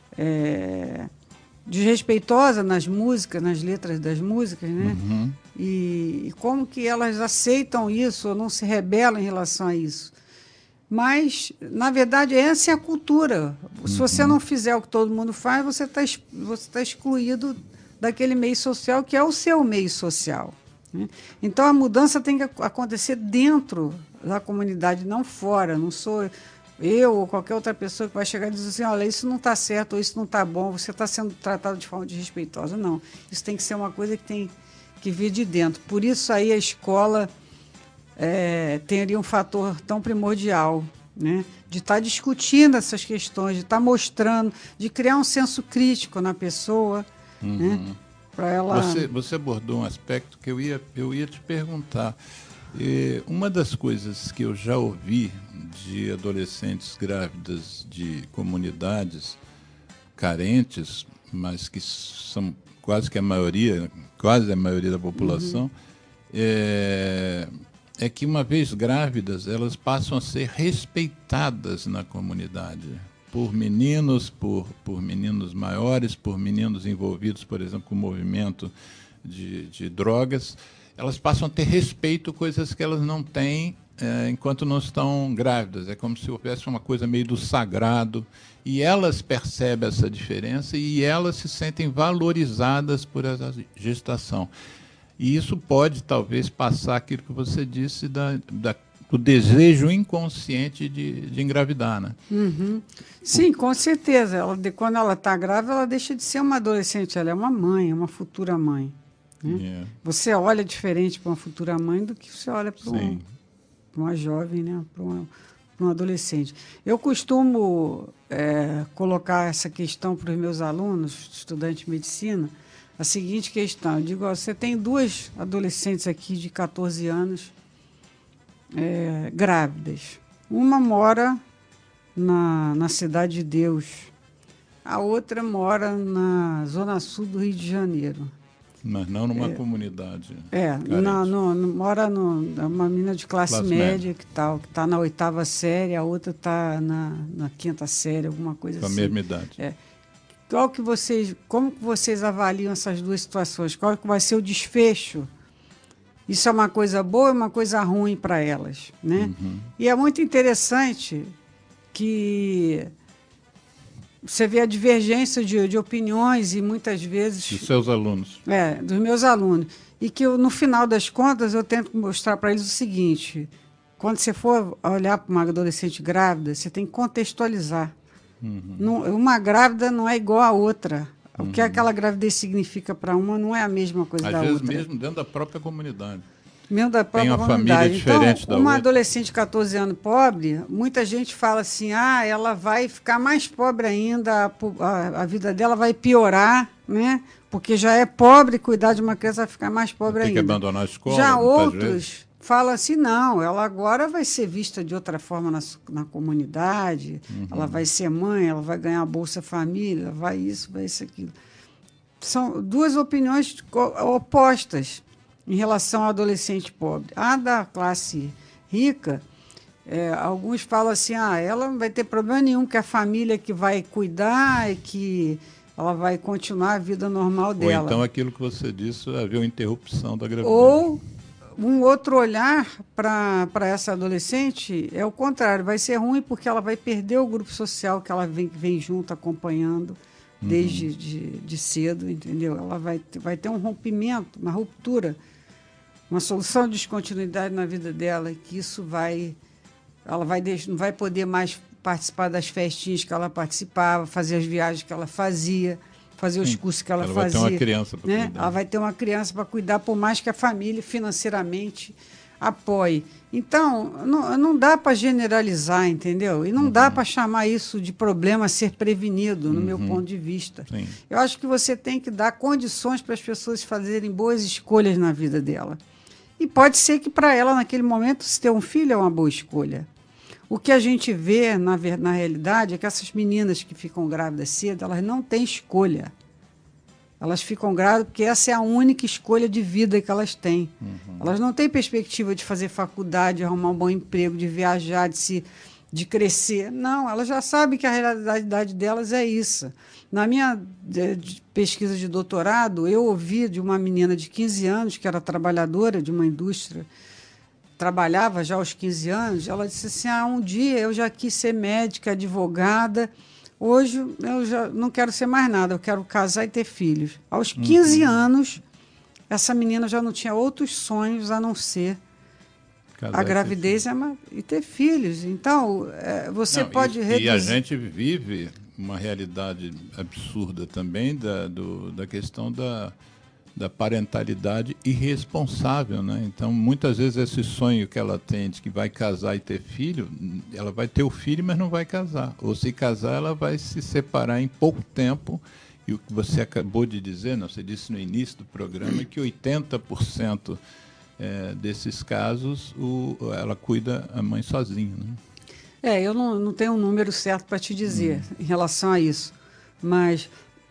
C: desrespeitosa nas músicas, nas letras das músicas, né?
B: Uhum.
C: E como que elas aceitam isso ou não se rebelam em relação a isso. Mas, na verdade, essa é a cultura. Se você não fizer o que todo mundo faz, você tá excluído daquele meio social que é o seu meio social, né? Então, a mudança tem que acontecer dentro da comunidade, não fora. Não sou eu ou qualquer outra pessoa que vai chegar e dizer assim, olha, isso não está certo, ou isso não está bom, você está sendo tratado de forma desrespeitosa. Não, isso tem que ser uma coisa que tem que vir de dentro. Por isso aí a escola teria um fator tão primordial, né? De estar discutindo essas questões, de estar mostrando, de criar um senso crítico na pessoa, né? Para ela...
B: Você abordou um aspecto que eu ia te perguntar. Uma das coisas que eu já ouvi de adolescentes grávidas de comunidades carentes, mas que são quase a maioria da população, é que uma vez grávidas, elas passam a ser respeitadas na comunidade, por meninos, por meninos maiores, por meninos envolvidos, por exemplo, com o movimento de drogas. Elas passam a ter respeito, coisas que elas não têm enquanto não estão grávidas. É como se houvesse uma coisa meio do sagrado, e elas percebem essa diferença e elas se sentem valorizadas por essa gestação. E isso pode, talvez, passar aquilo que você disse do desejo inconsciente de engravidar, né?
C: Uhum. Sim, com certeza. Quando ela está grávida, ela deixa de ser uma adolescente, ela é uma mãe, uma futura mãe, né?
B: Yeah.
C: Você olha diferente para uma futura mãe do que você olha para uma jovem, né? Para um adolescente. Eu costumo colocar essa questão para os meus alunos, estudantes de medicina, a seguinte questão. Eu digo, você tem duas adolescentes aqui de 14 anos grávidas. Uma mora na Cidade de Deus, a outra mora na Zona Sul do Rio de Janeiro.
B: Mas não numa comunidade.
C: Mora uma menina de classe média que está na 8ª série, a outra está na 5ª série, alguma coisa assim.
B: Com a mesma idade.
C: Como que vocês avaliam essas duas situações? Qual que vai ser o desfecho? Isso é uma coisa boa ou uma coisa ruim para elas, né? E é muito interessante que você vê a divergência de opiniões e muitas vezes...
B: Dos seus alunos.
C: Dos meus alunos. E que no final das contas eu tento mostrar para eles o seguinte: quando você for olhar para uma adolescente grávida, você tem que contextualizar. Uma grávida não é igual a outra. O que aquela gravidez significa para uma não é a mesma coisa da outra.
B: Às vezes mesmo dentro da própria comunidade.
C: Mesmo da própria
B: Tem uma
C: comunidade.
B: família diferente da outra.
C: Uma adolescente de 14 anos pobre, muita gente fala assim, ela vai ficar mais pobre ainda, a vida dela vai piorar, né? Porque já é pobre, cuidar de uma criança vai ficar mais pobre ainda.
B: Tem que abandonar a escola.
C: Já outros falam assim, não, ela agora vai ser vista de outra forma na comunidade, ela vai ser mãe, ela vai ganhar Bolsa Família, vai isso, aquilo. São duas opiniões opostas em relação ao adolescente pobre. A da classe rica, alguns falam assim, ela não vai ter problema nenhum, que a família que vai cuidar e que ela vai continuar a vida normal dela.
B: Ou então aquilo que você disse, havia uma interrupção da gravidez.
C: Ou um outro olhar para essa adolescente é o contrário, vai ser ruim porque ela vai perder o grupo social que ela vem junto acompanhando desde de cedo, entendeu? Ela vai ter um rompimento, uma ruptura, uma solução de descontinuidade na vida dela, que isso ela não vai poder mais participar das festinhas que ela participava, fazer as viagens que ela fazia, fazer os cursos que ela fazia.
B: Ela vai ter uma criança para cuidar.
C: Ela vai ter uma criança para cuidar, por mais que a família financeiramente apoie. Então, não dá para generalizar, entendeu? E não dá para chamar isso de problema a ser prevenido, no meu ponto de vista.
B: Sim.
C: Eu acho que você tem que dar condições para as pessoas fazerem boas escolhas na vida dela. E pode ser que para ela, naquele momento, se ter um filho é uma boa escolha. O que a gente vê, na realidade, é que essas meninas que ficam grávidas cedo, elas não têm escolha. Elas ficam grávidas porque essa é a única escolha de vida que elas têm. Elas não têm perspectiva de fazer faculdade, de arrumar um bom emprego, de viajar, de crescer. Não, elas já sabem que a realidade delas é isso. Na minha pesquisa de doutorado, eu ouvi de uma menina de 15 anos, que era trabalhadora de uma indústria, trabalhava já aos 15 anos, ela disse assim, um dia eu já quis ser médica, advogada, hoje eu já não quero ser mais nada, eu quero casar e ter filhos. Aos 15 anos, essa menina já não tinha outros sonhos a não ser a gravidez e ter filhos. Então, você pode reduzir...
B: E a gente vive uma realidade absurda também da questão da parentalidade irresponsável, né? Então, muitas vezes esse sonho que ela tem de que vai casar e ter filho, ela vai ter o filho, mas não vai casar. Ou se casar, ela vai se separar em pouco tempo. E o que você acabou de dizer, você disse no início do programa, que 80% desses casos ela cuida a mãe sozinha, né?
C: Eu não tenho um número certo para te dizer em relação a isso, mas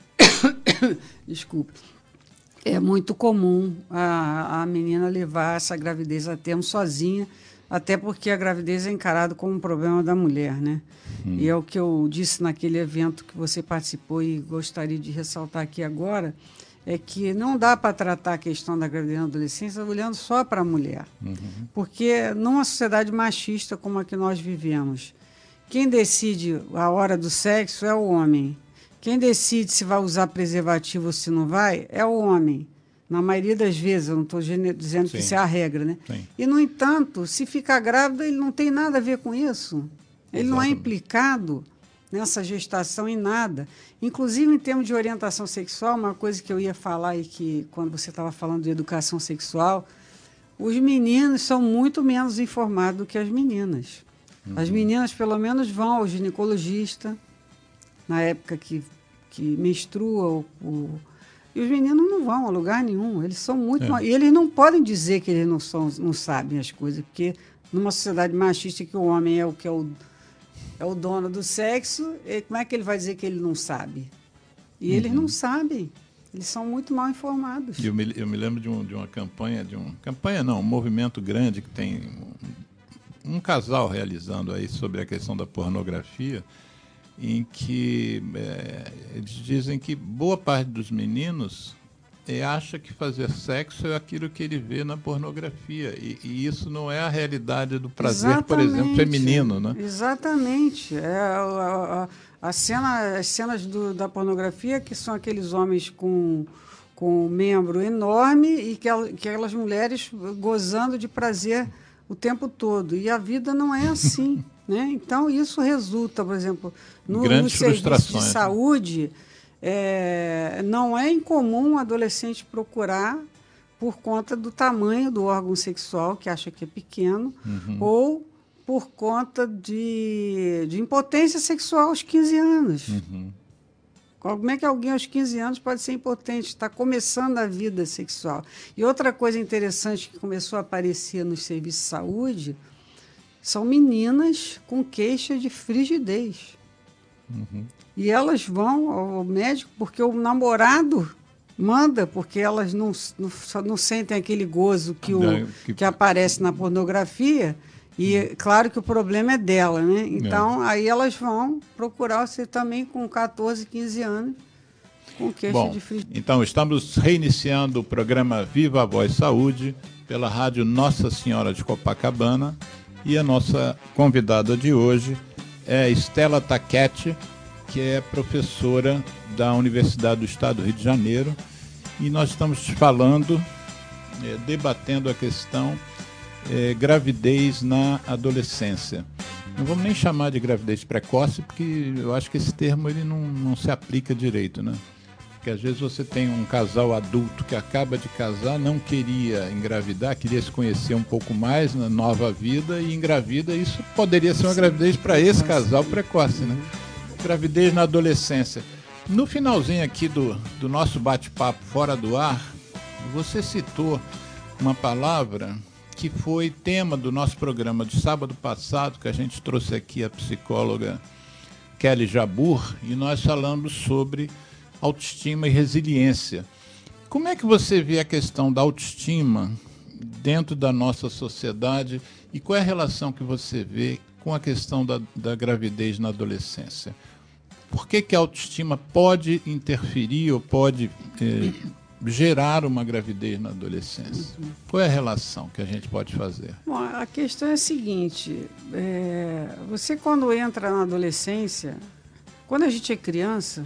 C: desculpa, é muito comum a menina levar essa gravidez a termo sozinha, até porque a gravidez é encarada como um problema da mulher, né? E é o que eu disse naquele evento que você participou e gostaria de ressaltar aqui agora, é que não dá para tratar a questão da gravidez na adolescência olhando só para a mulher. Porque numa sociedade machista como a que nós vivemos, quem decide a hora do sexo é o homem. Quem decide se vai usar preservativo ou se não vai é o homem. Na maioria das vezes, eu não estou dizendo que isso é a regra, né?
B: Sim.
C: E, no entanto, se ficar grávida, ele não tem nada a ver com isso. Ele não é implicado nessa gestação em nada. Inclusive, em termos de orientação sexual, uma coisa que eu ia falar e que, quando você estava falando de educação sexual, os meninos são muito menos informados do que as meninas. As meninas, pelo menos, vão ao ginecologista, na época que menstrua. E os meninos não vão a lugar nenhum. Eles são muito... E eles não podem dizer que eles não sabem as coisas, porque numa sociedade machista que o homem é o dono do sexo, como é que ele vai dizer que ele não sabe? E eles não sabem. Eles são muito mal informados.
B: Eu me lembro de uma campanha, um movimento grande que tem um casal realizando aí sobre a questão da pornografia, em que eles dizem que boa parte dos meninos acha que fazer sexo é aquilo que ele vê na pornografia. E isso não é a realidade do prazer, exatamente, por exemplo, feminino, né?
C: Exatamente. As cenas da pornografia, que são aqueles homens com um membro enorme e aquelas mulheres gozando de prazer o tempo todo. E a vida não é assim. Né? Então, isso resulta, por exemplo, no serviço de saúde, não é incomum um adolescente procurar por conta do tamanho do órgão sexual, que acha que é pequeno, ou por conta de impotência sexual aos 15 anos. Como é que alguém aos 15 anos pode ser impotente? Está começando a vida sexual. E outra coisa interessante que começou a aparecer nos serviços de saúde são meninas com queixa de frigidez. E elas vão ao médico porque o namorado manda, porque elas não sentem aquele gozo que aparece na pornografia. E claro que o problema é dela, né? Então, aí elas vão procurar você também com 14, 15 anos, com queixa de frigidez.
B: Então, estamos reiniciando o programa Viva a Voz Saúde pela rádio Nossa Senhora de Copacabana. E a nossa convidada de hoje é Estela Taquete, que é professora da Universidade do Estado do Rio de Janeiro. E nós estamos falando, debatendo a questão gravidez na adolescência. Não vamos nem chamar de gravidez precoce, porque eu acho que esse termo ele não se aplica direito, né? Porque às vezes você tem um casal adulto que acaba de casar, não queria engravidar, queria se conhecer um pouco mais na nova vida e engravida. Isso poderia ser uma gravidez para esse casal precoce, né? Gravidez na adolescência. No finalzinho aqui do nosso bate-papo fora do ar, você citou uma palavra que foi tema do nosso programa de sábado passado, que a gente trouxe aqui a psicóloga Kelly Jabbour, e nós falamos sobre autoestima e resiliência. Como é que você vê a questão da autoestima dentro da nossa sociedade e qual é a relação que você vê com a questão da gravidez na adolescência? Por que a autoestima pode interferir ou pode gerar uma gravidez na adolescência? Qual é a relação que a gente pode fazer?
C: Bom, a questão é a seguinte, você quando entra na adolescência, quando a gente é criança,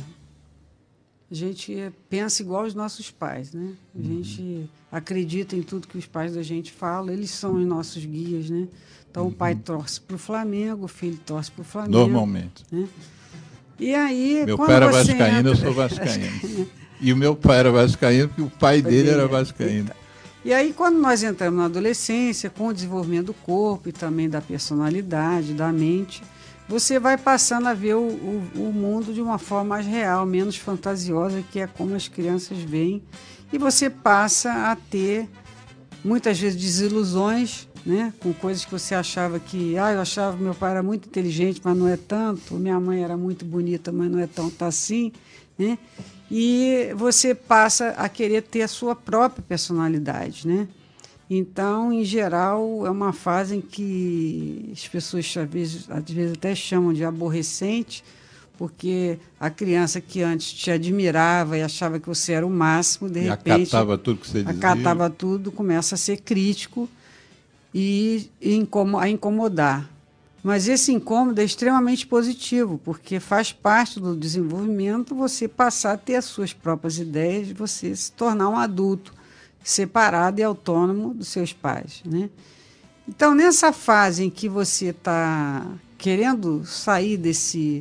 C: a gente pensa igual os nossos pais, né? A gente acredita em tudo que os pais da gente falam, eles são os nossos guias, né? Então o pai torce para o Flamengo, o filho torce para o Flamengo.
B: Normalmente.
C: Né? E aí,
B: meu pai era vascaíno, eu sou vascaíno. E o meu pai era vascaíno porque o pai dele era vascaíno.
C: E aí, quando nós entramos na adolescência, com o desenvolvimento do corpo e também da personalidade, da mente, você vai passando a ver o mundo de uma forma mais real, menos fantasiosa, que é como as crianças veem. E você passa a ter, muitas vezes, desilusões, né, com coisas que você achava que... eu achava que meu pai era muito inteligente, mas não é tanto. Minha mãe era muito bonita, mas não é tanto assim, né? E você passa a querer ter a sua própria personalidade, né? Então, em geral, é uma fase em que as pessoas às vezes até chamam de aborrecente, porque a criança que antes te admirava e achava que você era o máximo, de repente...
B: acatava tudo que você dizia.
C: Acatava tudo, começa a ser crítico e a incomodar. Mas esse incômodo é extremamente positivo, porque faz parte do desenvolvimento você passar a ter as suas próprias ideias, você se tornar um adulto separado e autônomo dos seus pais, né? Então, nessa fase em que você está querendo sair desse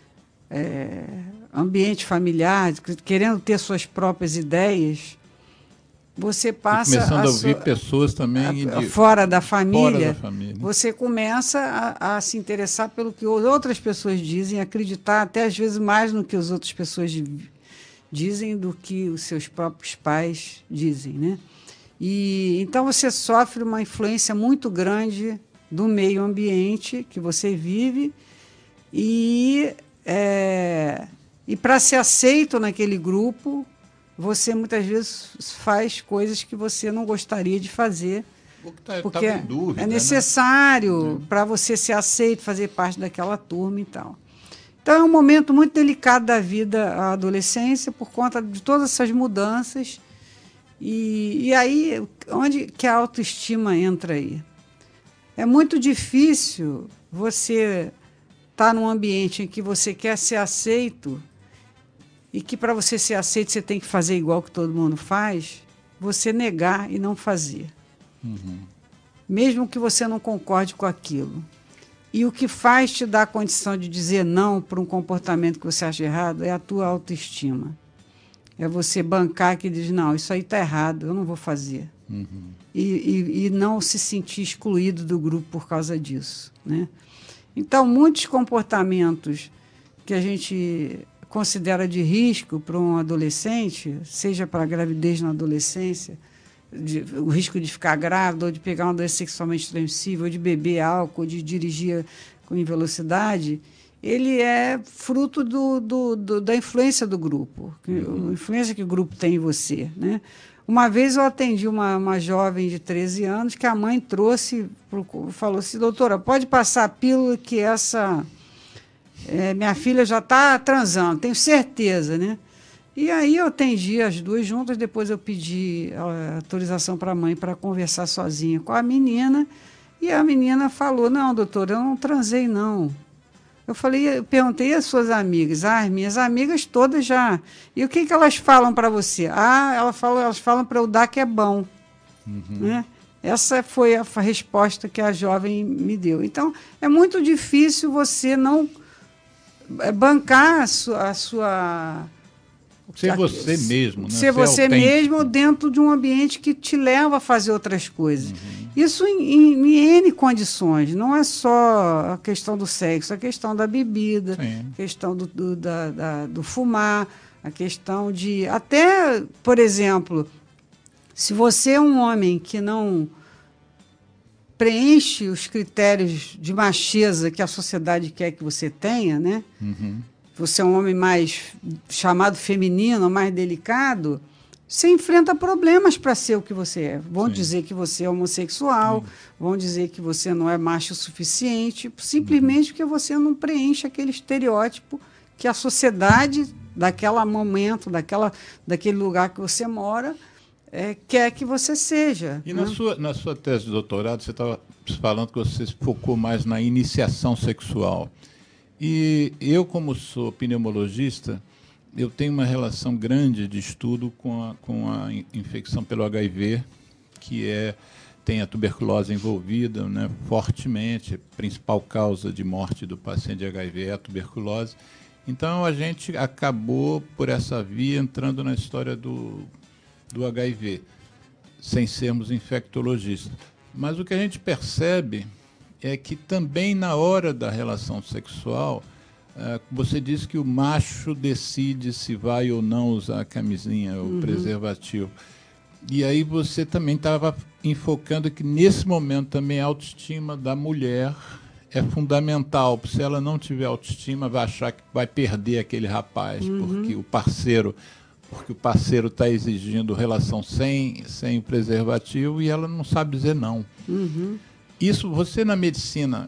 C: ambiente familiar, querendo ter suas próprias ideias, você passa
B: começando a ouvir pessoas também
C: fora da família,
B: né?
C: Você começa a se interessar pelo que outras pessoas dizem, acreditar até às vezes mais no que as outras pessoas dizem do que os seus próprios pais dizem, né? E então você sofre uma influência muito grande do meio ambiente que você vive e para ser aceito naquele grupo, você muitas vezes faz coisas que você não gostaria de fazer, porque
B: em dúvida,
C: é necessário, né, para você ser aceito, fazer parte daquela turma e tal. Então é um momento muito delicado da vida, a adolescência, por conta de todas essas mudanças. E aí, onde que a autoestima entra aí? É muito difícil você estar num ambiente em que você quer ser aceito e que para você ser aceito você tem que fazer igual que todo mundo faz, você negar e não fazer. Mesmo que você não concorde com aquilo. E o que faz te dar a condição de dizer não para um comportamento que você acha errado é a tua autoestima. É você bancar que diz, não, isso aí está errado, eu não vou fazer. E não se sentir excluído do grupo por causa disso, né? Então, muitos comportamentos que a gente considera de risco para um adolescente, seja para a gravidez na adolescência, o risco de ficar grávida, ou de pegar uma doença sexualmente transmissível, ou de beber álcool, ou de dirigir em velocidade, ele é fruto da influência do grupo, a influência que o grupo tem em você, né? Uma vez eu atendi uma jovem de 13 anos que a mãe trouxe, falou assim, doutora, pode passar a pílula que minha filha já está transando, tenho certeza, né? E aí eu atendi as duas juntas, depois eu pedi autorização para a mãe para conversar sozinha com a menina, e a menina falou, não, doutora, eu não transei, não. Eu perguntei às suas amigas, as minhas amigas todas já. E o que elas falam para você? Elas falam para eu dar que é bom. Né? Essa foi a resposta que a jovem me deu. Então, é muito difícil você não bancar a sua...
B: Ser você mesmo, né?
C: Ser você mesmo dentro de um ambiente que te leva a fazer outras coisas. Isso em N condições. Não é só a questão do sexo, a questão da bebida, a questão do fumar, a questão de... Até, por exemplo, Se você é um homem que não preenche os critérios de macheza que a sociedade quer que você tenha, né? Você é um homem mais chamado feminino, mais delicado, você enfrenta problemas para ser o que você é. Vão dizer que você é homossexual, vão dizer que você não é macho o suficiente, simplesmente porque você não preenche aquele estereótipo que a sociedade, daquele momento, daquele lugar que você mora, quer que você seja.
B: E
C: né?
B: na sua tese de doutorado, você estava falando que você se focou mais na iniciação sexual. E eu, como sou pneumologista, eu tenho uma relação grande de estudo com a infecção pelo HIV, que tem a tuberculose envolvida, né, fortemente. A principal causa de morte do paciente de HIV é a tuberculose. Então, a gente acabou, por essa via, entrando na história do HIV, sem sermos infectologistas. Mas o que a gente percebe é que também na hora da relação sexual, você disse que o macho decide se vai ou não usar a camisinha, o preservativo. E aí você também estava enfocando que nesse momento também a autoestima da mulher é fundamental. Se ela não tiver autoestima, vai achar que vai perder aquele rapaz, porque o parceiro está exigindo relação sem o preservativo e ela não sabe dizer não. Isso, você na medicina,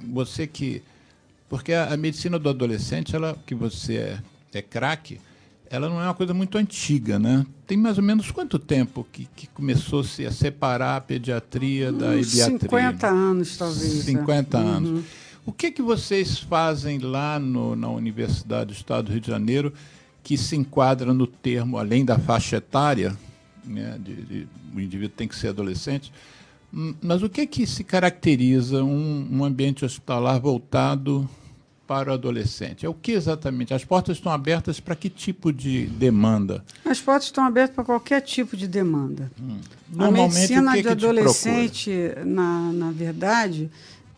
B: porque a medicina do adolescente, que você é craque, ela não é uma coisa muito antiga, né? Tem mais ou menos quanto tempo que começou-se a separar a pediatria da ibiatria?
C: 50 anos, talvez.
B: 50 anos. O que vocês fazem lá na Universidade do Estado do Rio de Janeiro que se enquadra no termo, além da faixa etária, né, o indivíduo tem que ser adolescente, mas o que se caracteriza um ambiente hospitalar voltado para o adolescente? É o que exatamente? As portas estão abertas para que tipo de demanda?
C: As portas estão abertas para qualquer tipo de demanda.
B: Normalmente,
C: a medicina
B: o que
C: de adolescente, na verdade,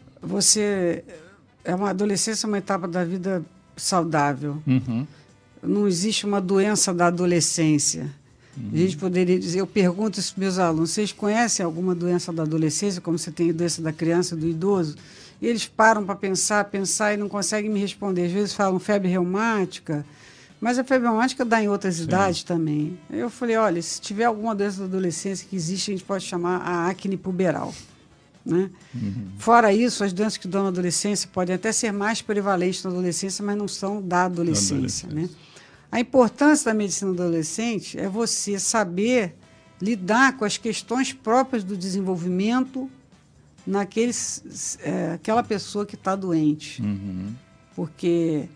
C: uma adolescência é uma etapa da vida saudável. Não existe uma doença da adolescência. A gente poderia dizer, eu pergunto isso para meus alunos, vocês conhecem alguma doença da adolescência, como você tem a doença da criança e do idoso? E eles param para pensar e não conseguem me responder. Às vezes falam febre reumática, mas a febre reumática dá em outras idades também. Eu falei, olha, se tiver alguma doença da adolescência que existe, a gente pode chamar a acne puberal. Né? Fora isso, as doenças que dão na adolescência podem até ser mais prevalentes na adolescência, mas não são da adolescência. Né? A importância da medicina adolescente é você saber lidar com as questões próprias do desenvolvimento aquela pessoa que está doente. Porque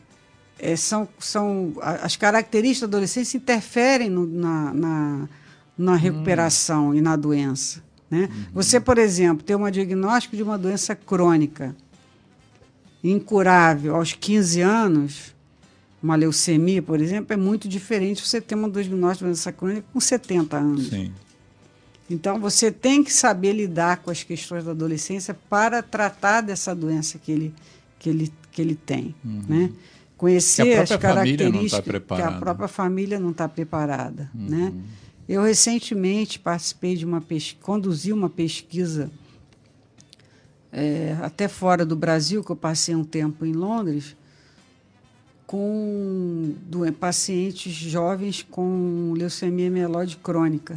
C: as características da adolescência interferem na recuperação e na doença. Né? Você, por exemplo, tem um diagnóstico de uma doença crônica, incurável, aos 15 anos, uma leucemia, por exemplo, é muito diferente você ter um diagnóstico de doença crônica com 70 anos.
B: Sim.
C: Então, você tem que saber lidar com as questões da adolescência para tratar dessa doença que ele tem. Né? Conhecer as características que a própria família não está preparada. Né? Eu, recentemente, participei de conduzi uma pesquisa até fora do Brasil, que eu passei um tempo em Londres, com pacientes jovens com leucemia mieloide crônica.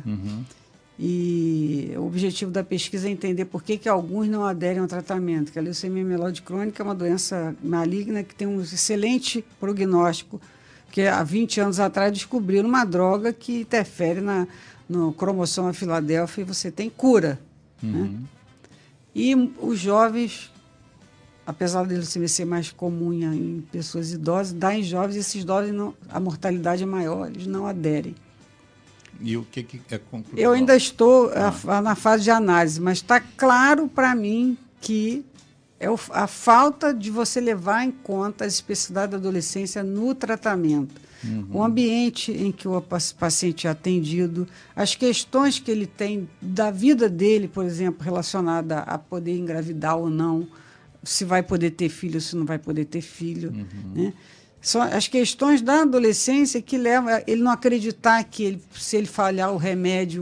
C: E o objetivo da pesquisa é entender por que alguns não aderem ao tratamento, que a leucemia mieloide crônica é uma doença maligna que tem um excelente prognóstico, que há 20 anos atrás descobriram uma droga que interfere no cromossomo Filadélfia e você tem cura. Né? E os jovens, apesar da leucemia ser mais comum em pessoas idosas, dá em jovens, e esses idosos a mortalidade é maior, eles não aderem.
B: E o que é conclusão?
C: Eu ainda estou na fase de análise, mas está claro para mim que é a falta de você levar em conta as especificidades da adolescência no tratamento. O ambiente em que o paciente é atendido, as questões que ele tem da vida dele, por exemplo, relacionada a poder engravidar ou não, se vai poder ter filho ou se não vai poder ter filho. Né? São as questões da adolescência que levam a ele não acreditar que se ele falhar o remédio,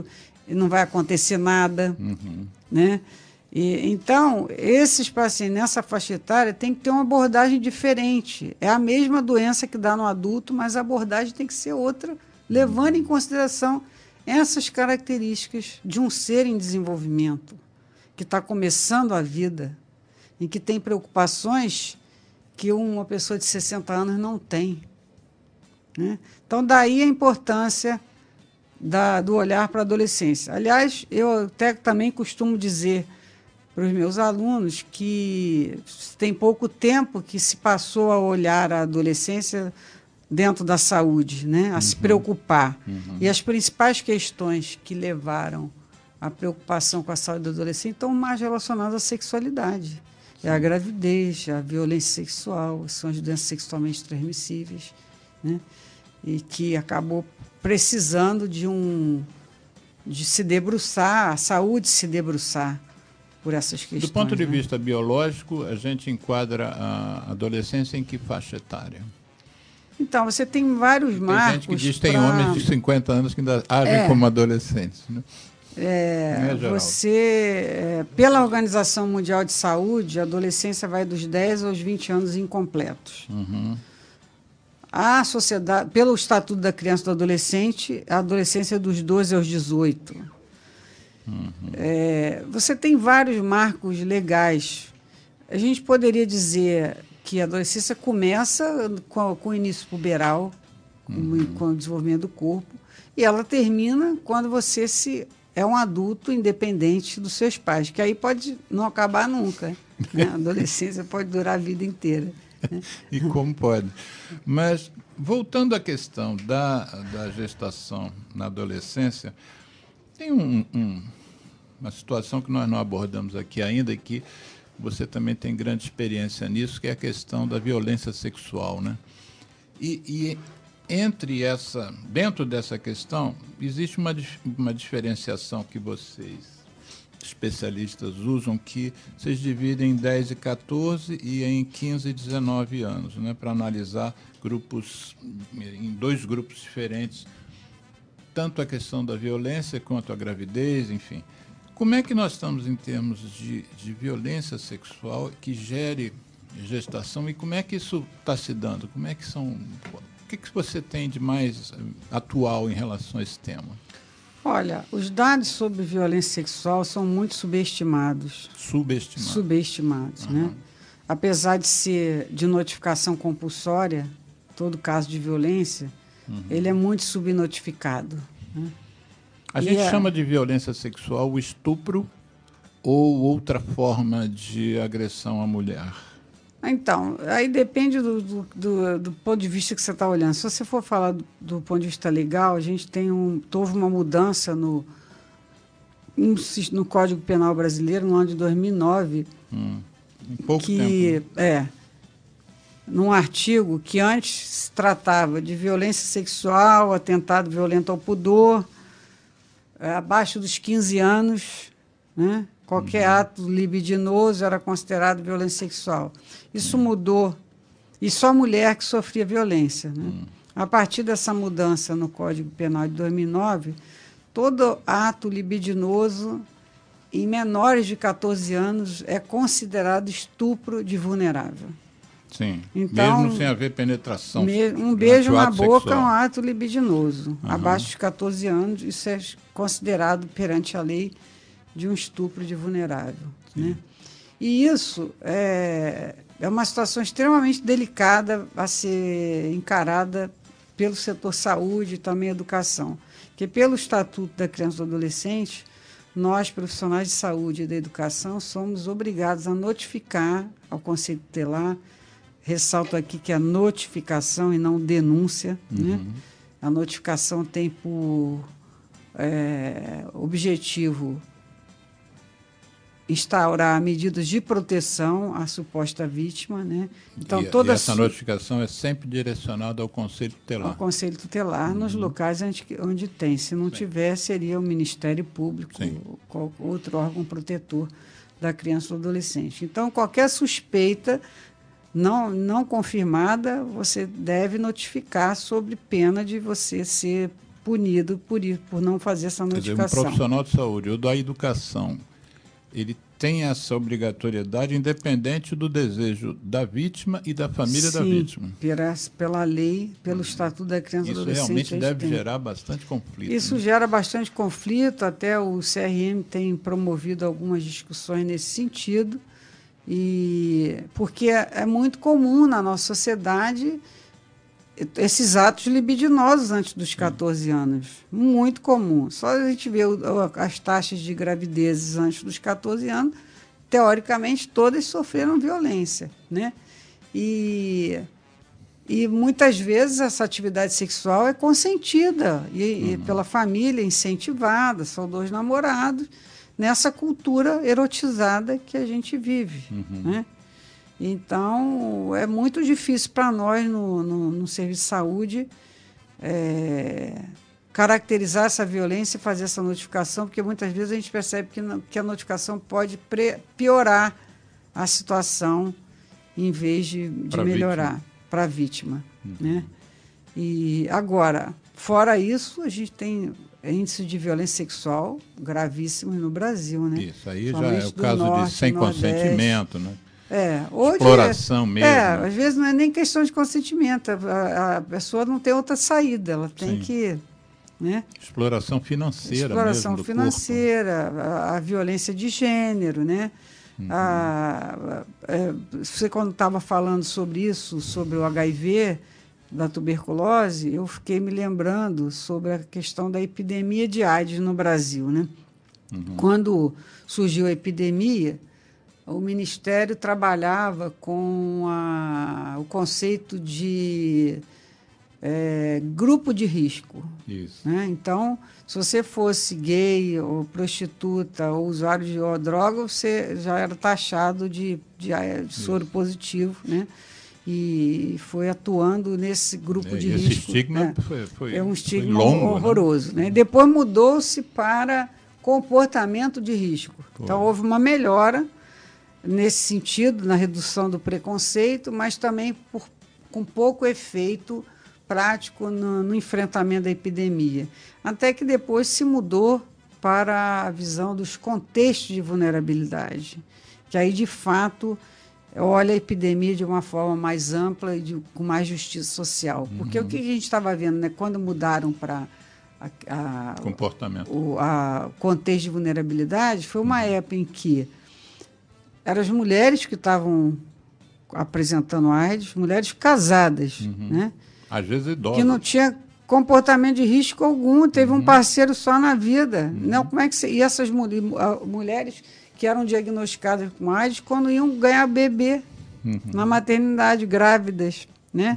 C: e não vai acontecer nada, né? Então, esses pacientes nessa faixa etária têm que ter uma abordagem diferente. É a mesma doença que dá no adulto, mas a abordagem tem que ser outra, levando em consideração essas características de um ser em desenvolvimento, que está começando a vida, e que tem preocupações que uma pessoa de 60 anos não tem, né? Então, daí a importância do olhar para a adolescência. Aliás, eu até também costumo dizer para os meus alunos que tem pouco tempo que se passou a olhar a adolescência dentro da saúde, né? A se preocupar. E as principais questões que levaram à preocupação com a saúde do adolescente estão mais relacionadas à sexualidade. É a gravidez, a violência sexual, são as doenças sexualmente transmissíveis, né? E que acabou precisando de se debruçar, a saúde se debruçar por essas questões.
B: Do ponto de
C: né?
B: vista biológico, a gente enquadra a adolescência em que faixa etária?
C: Então, você tem vários marcos.
B: Tem gente que diz que tem homens de 50 anos que ainda agem como adolescentes, né?
C: Pela Organização Mundial de Saúde, a adolescência vai dos 10 aos 20 anos incompletos. A sociedade, pelo Estatuto da Criança e do Adolescente, a adolescência é dos 12 aos 18. Você tem vários marcos legais. A gente poderia dizer que a adolescência começa com o início puberal, com o desenvolvimento do corpo, e ela termina quando você é um adulto independente dos seus pais, que aí pode não acabar nunca, né? A adolescência pode durar a vida inteira. Né?
B: E como pode. Mas, voltando à questão da gestação na adolescência, tem uma situação que nós não abordamos aqui ainda e que você também tem grande experiência nisso, que é a questão da violência sexual, né? E dentro dessa questão, existe uma diferenciação que vocês, especialistas, usam, que vocês dividem em 10 e 14 e em 15 e 19 anos, né, para analisar em dois grupos diferentes, tanto a questão da violência quanto a gravidez, enfim. Como é que nós estamos em termos de violência sexual que gere gestação e como é que isso está se dando? O que você tem de mais atual em relação a esse tema?
C: Olha, os dados sobre violência sexual são muito subestimados. Subestimados, né? Apesar de ser de notificação compulsória, todo caso de violência, ele é muito subnotificado, né?
B: A gente chama de violência sexual o estupro ou outra forma de agressão à mulher?
C: Então, aí depende do ponto de vista que você está olhando. Se você for falar do ponto de vista legal, a gente houve uma mudança no Código Penal Brasileiro no ano de 2009.
B: Em pouco tempo.
C: Num artigo que antes se tratava de violência sexual, atentado violento ao pudor, abaixo dos 15 anos, né? Qualquer ato libidinoso era considerado violência sexual. Isso mudou. E só mulher que sofria violência, né? A partir dessa mudança no Código Penal de 2009, todo ato libidinoso em menores de 14 anos é considerado estupro de vulnerável.
B: Sim,
C: então,
B: mesmo sem haver penetração.
C: Um beijo na boca
B: sexual.
C: é um ato libidinoso. Abaixo de 14 anos, isso é considerado, perante a lei, de um estupro de vulnerável. Né? E isso é uma situação extremamente delicada a ser encarada pelo setor saúde e também educação. Porque pelo Estatuto da Criança e do Adolescente, nós, profissionais de saúde e da educação, somos obrigados a notificar ao Conselho Tutelar. Ressalto aqui que é notificação e não denúncia. Né? A notificação tem por objetivo instaurar medidas de proteção à suposta vítima. Né? Então,
B: e essa notificação é sempre direcionada ao Conselho Tutelar? Ao
C: Conselho Tutelar, nos locais onde tem. Se não tiver, seria o Ministério Público, ou outro órgão protetor da criança ou adolescente. Então, qualquer suspeita não confirmada, você deve notificar, sob pena de você ser punido por não fazer essa
B: Quer dizer, um
C: notificação.
B: profissional de saúde ou da educação, ele tem essa obrigatoriedade independente do desejo da vítima e da família da vítima.
C: Pela lei, pelo Estatuto da Criança e
B: Isso
C: Adolescente.
B: realmente deve gerar bastante conflito.
C: Isso,
B: né?
C: gera bastante conflito, até o CRM tem promovido algumas discussões nesse sentido, porque é muito comum na nossa sociedade esses atos libidinosos antes dos 14 anos. Muito comum. Só a gente vê as taxas de gravidezes antes dos 14 anos, teoricamente, todas sofreram violência, né? E muitas vezes essa atividade sexual é consentida e pela família, incentivada, são dois namorados, nessa cultura erotizada que a gente vive, né? Então, é muito difícil para nós, no serviço de saúde, caracterizar essa violência e fazer essa notificação, porque muitas vezes a gente percebe que a notificação pode piorar a situação em vez de melhorar para a vítima. Né? E agora, fora isso, a gente tem índice de violência sexual gravíssimo no Brasil. Né?
B: Isso, aí já é o caso de sem consentimento, né?
C: Hoje,
B: exploração mesmo.
C: Às vezes não é nem questão de consentimento, a pessoa não tem outra saída, ela tem que... Né?
B: Exploração financeira.
C: Exploração
B: mesmo do
C: financeira, a violência de gênero, né? Você, quando estava falando sobre isso, sobre o HIV, da tuberculose, eu fiquei me lembrando sobre a questão da epidemia de AIDS no Brasil. Né? Quando surgiu a epidemia, o Ministério trabalhava com o conceito de grupo de risco.
B: Isso.
C: Né? Então, se você fosse gay, ou prostituta, ou usuário de droga, você já era taxado de soro positivo, né? E foi atuando nesse grupo de risco.
B: Esse estigma foi
C: um estigma
B: longo,
C: horroroso. Né? Depois mudou-se para comportamento de risco. Então, houve uma melhora nesse sentido, na redução do preconceito, mas também com pouco efeito prático no enfrentamento da epidemia. Até que depois se mudou para a visão dos contextos de vulnerabilidade, que aí, de fato, olha a epidemia de uma forma mais ampla e com mais justiça social. Porque o que a gente estava vendo, né, quando mudaram para
B: comportamento,
C: o contexto de vulnerabilidade, foi uma época em que eram as mulheres que estavam apresentando AIDS, mulheres casadas, né?
B: Às vezes idosas.
C: Que não tinha comportamento de risco algum, teve um parceiro só na vida. Não, como é que e essas mulheres que eram diagnosticadas com AIDS, quando iam ganhar bebê na maternidade, grávidas, né?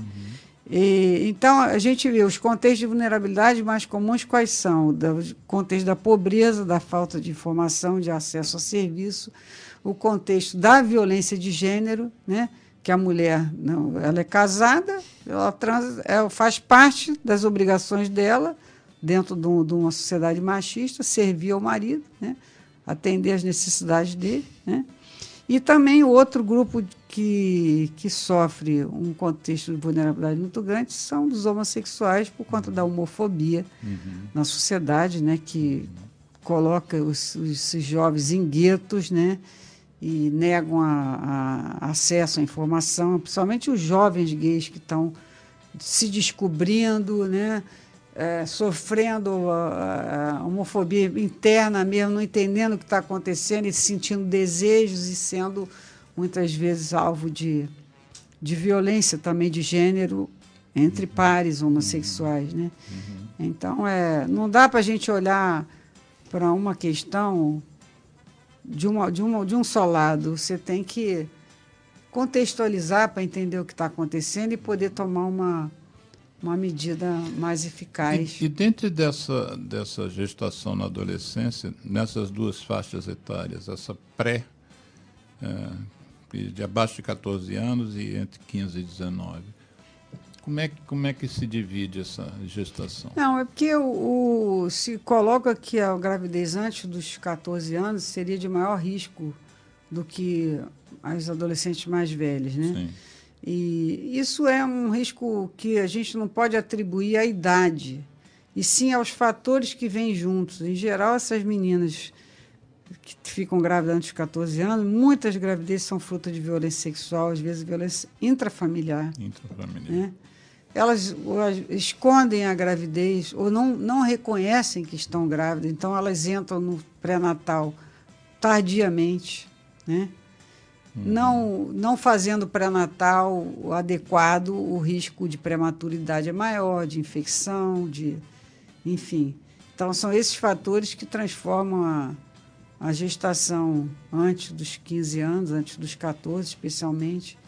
C: Então, a gente vê os contextos de vulnerabilidade mais comuns quais são? O contexto da pobreza, da falta de informação, de acesso a serviço, o contexto da violência de gênero, né? Que a mulher ela é casada, ela faz parte das obrigações dela, dentro de uma sociedade machista, servir ao marido, né? Atender às necessidades dele. Né? E também o outro grupo que sofre um contexto de vulnerabilidade muito grande são dos homossexuais, por conta da homofobia na sociedade, né? Que coloca esses jovens em guetos, né? E negam acesso à informação, principalmente os jovens gays que estão se descobrindo, né? Sofrendo a homofobia interna mesmo, não entendendo o que está acontecendo e sentindo desejos e sendo, muitas vezes, alvo de violência também de gênero entre pares homossexuais. Né? Então, não dá para a gente olhar para uma questão de um só lado. Você tem que contextualizar para entender o que está acontecendo e poder tomar uma medida mais eficaz.
B: E dentro dessa gestação na adolescência, nessas duas faixas etárias, essa de abaixo de 14 anos e entre 15 e 19, como é que se divide essa gestação?
C: Não, é porque se coloca que a gravidez antes dos 14 anos seria de maior risco do que as adolescentes mais velhas, né?
B: Sim.
C: E isso é um risco que a gente não pode atribuir à idade. e sim aos fatores que vêm juntos. Em geral, essas meninas que ficam grávidas antes dos 14 anos, muitas gravidezes são fruto de violência sexual, às vezes violência intrafamiliar. Né? Elas escondem a gravidez ou não reconhecem que estão grávidas, então elas entram no pré-natal tardiamente, né? Não fazendo pré-natal adequado, o risco de prematuridade é maior, de infecção, enfim. Então, são esses fatores que transformam a gestação antes dos 15 anos, antes dos 14, especialmente,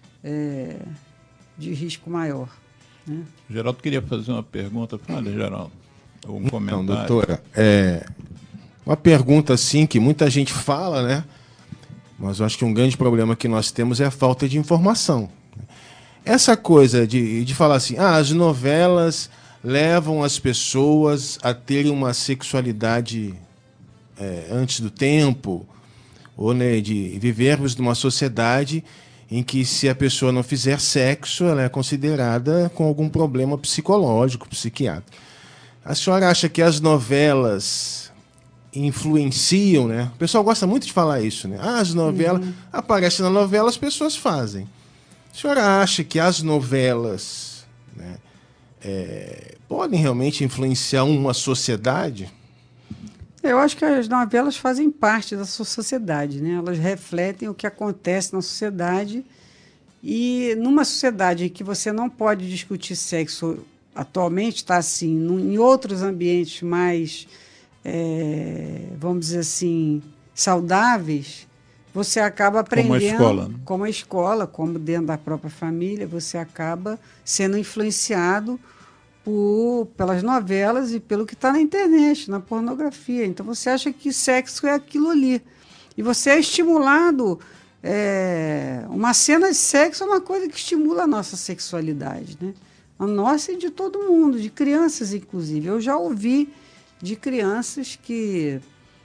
C: de risco maior. Né?
B: Geraldo queria fazer uma pergunta. Fala, Geraldo. Um comentário.
D: Então, doutora, uma pergunta assim que muita gente fala, né? Mas eu acho que um grande problema que nós temos é a falta de informação. Essa coisa de falar assim, as novelas levam as pessoas a terem uma sexualidade antes do tempo, ou né, de vivermos numa sociedade em que, se a pessoa não fizer sexo, ela é considerada com algum problema psicológico, psiquiátrico. A senhora acha que as novelas influenciam, né? O pessoal gosta muito de falar isso, né? As novelas aparecem na novela, as pessoas fazem. A senhora acha que as novelas, né, podem realmente influenciar uma sociedade?
C: Eu acho que as novelas fazem parte da sua sociedade, né? Elas refletem o que acontece na sociedade, e numa sociedade em que você não pode discutir sexo atualmente, está assim, em outros ambientes mais, vamos dizer assim, saudáveis, você acaba aprendendo, como a escola, como dentro da própria família, você acaba sendo influenciado pelas novelas e pelo que está na internet, na pornografia. Então, você acha que sexo é aquilo ali. E você é estimulado. Uma cena de sexo é uma coisa que estimula a nossa sexualidade, né? A nossa e de todo mundo, de crianças, inclusive. Eu já ouvi de crianças que...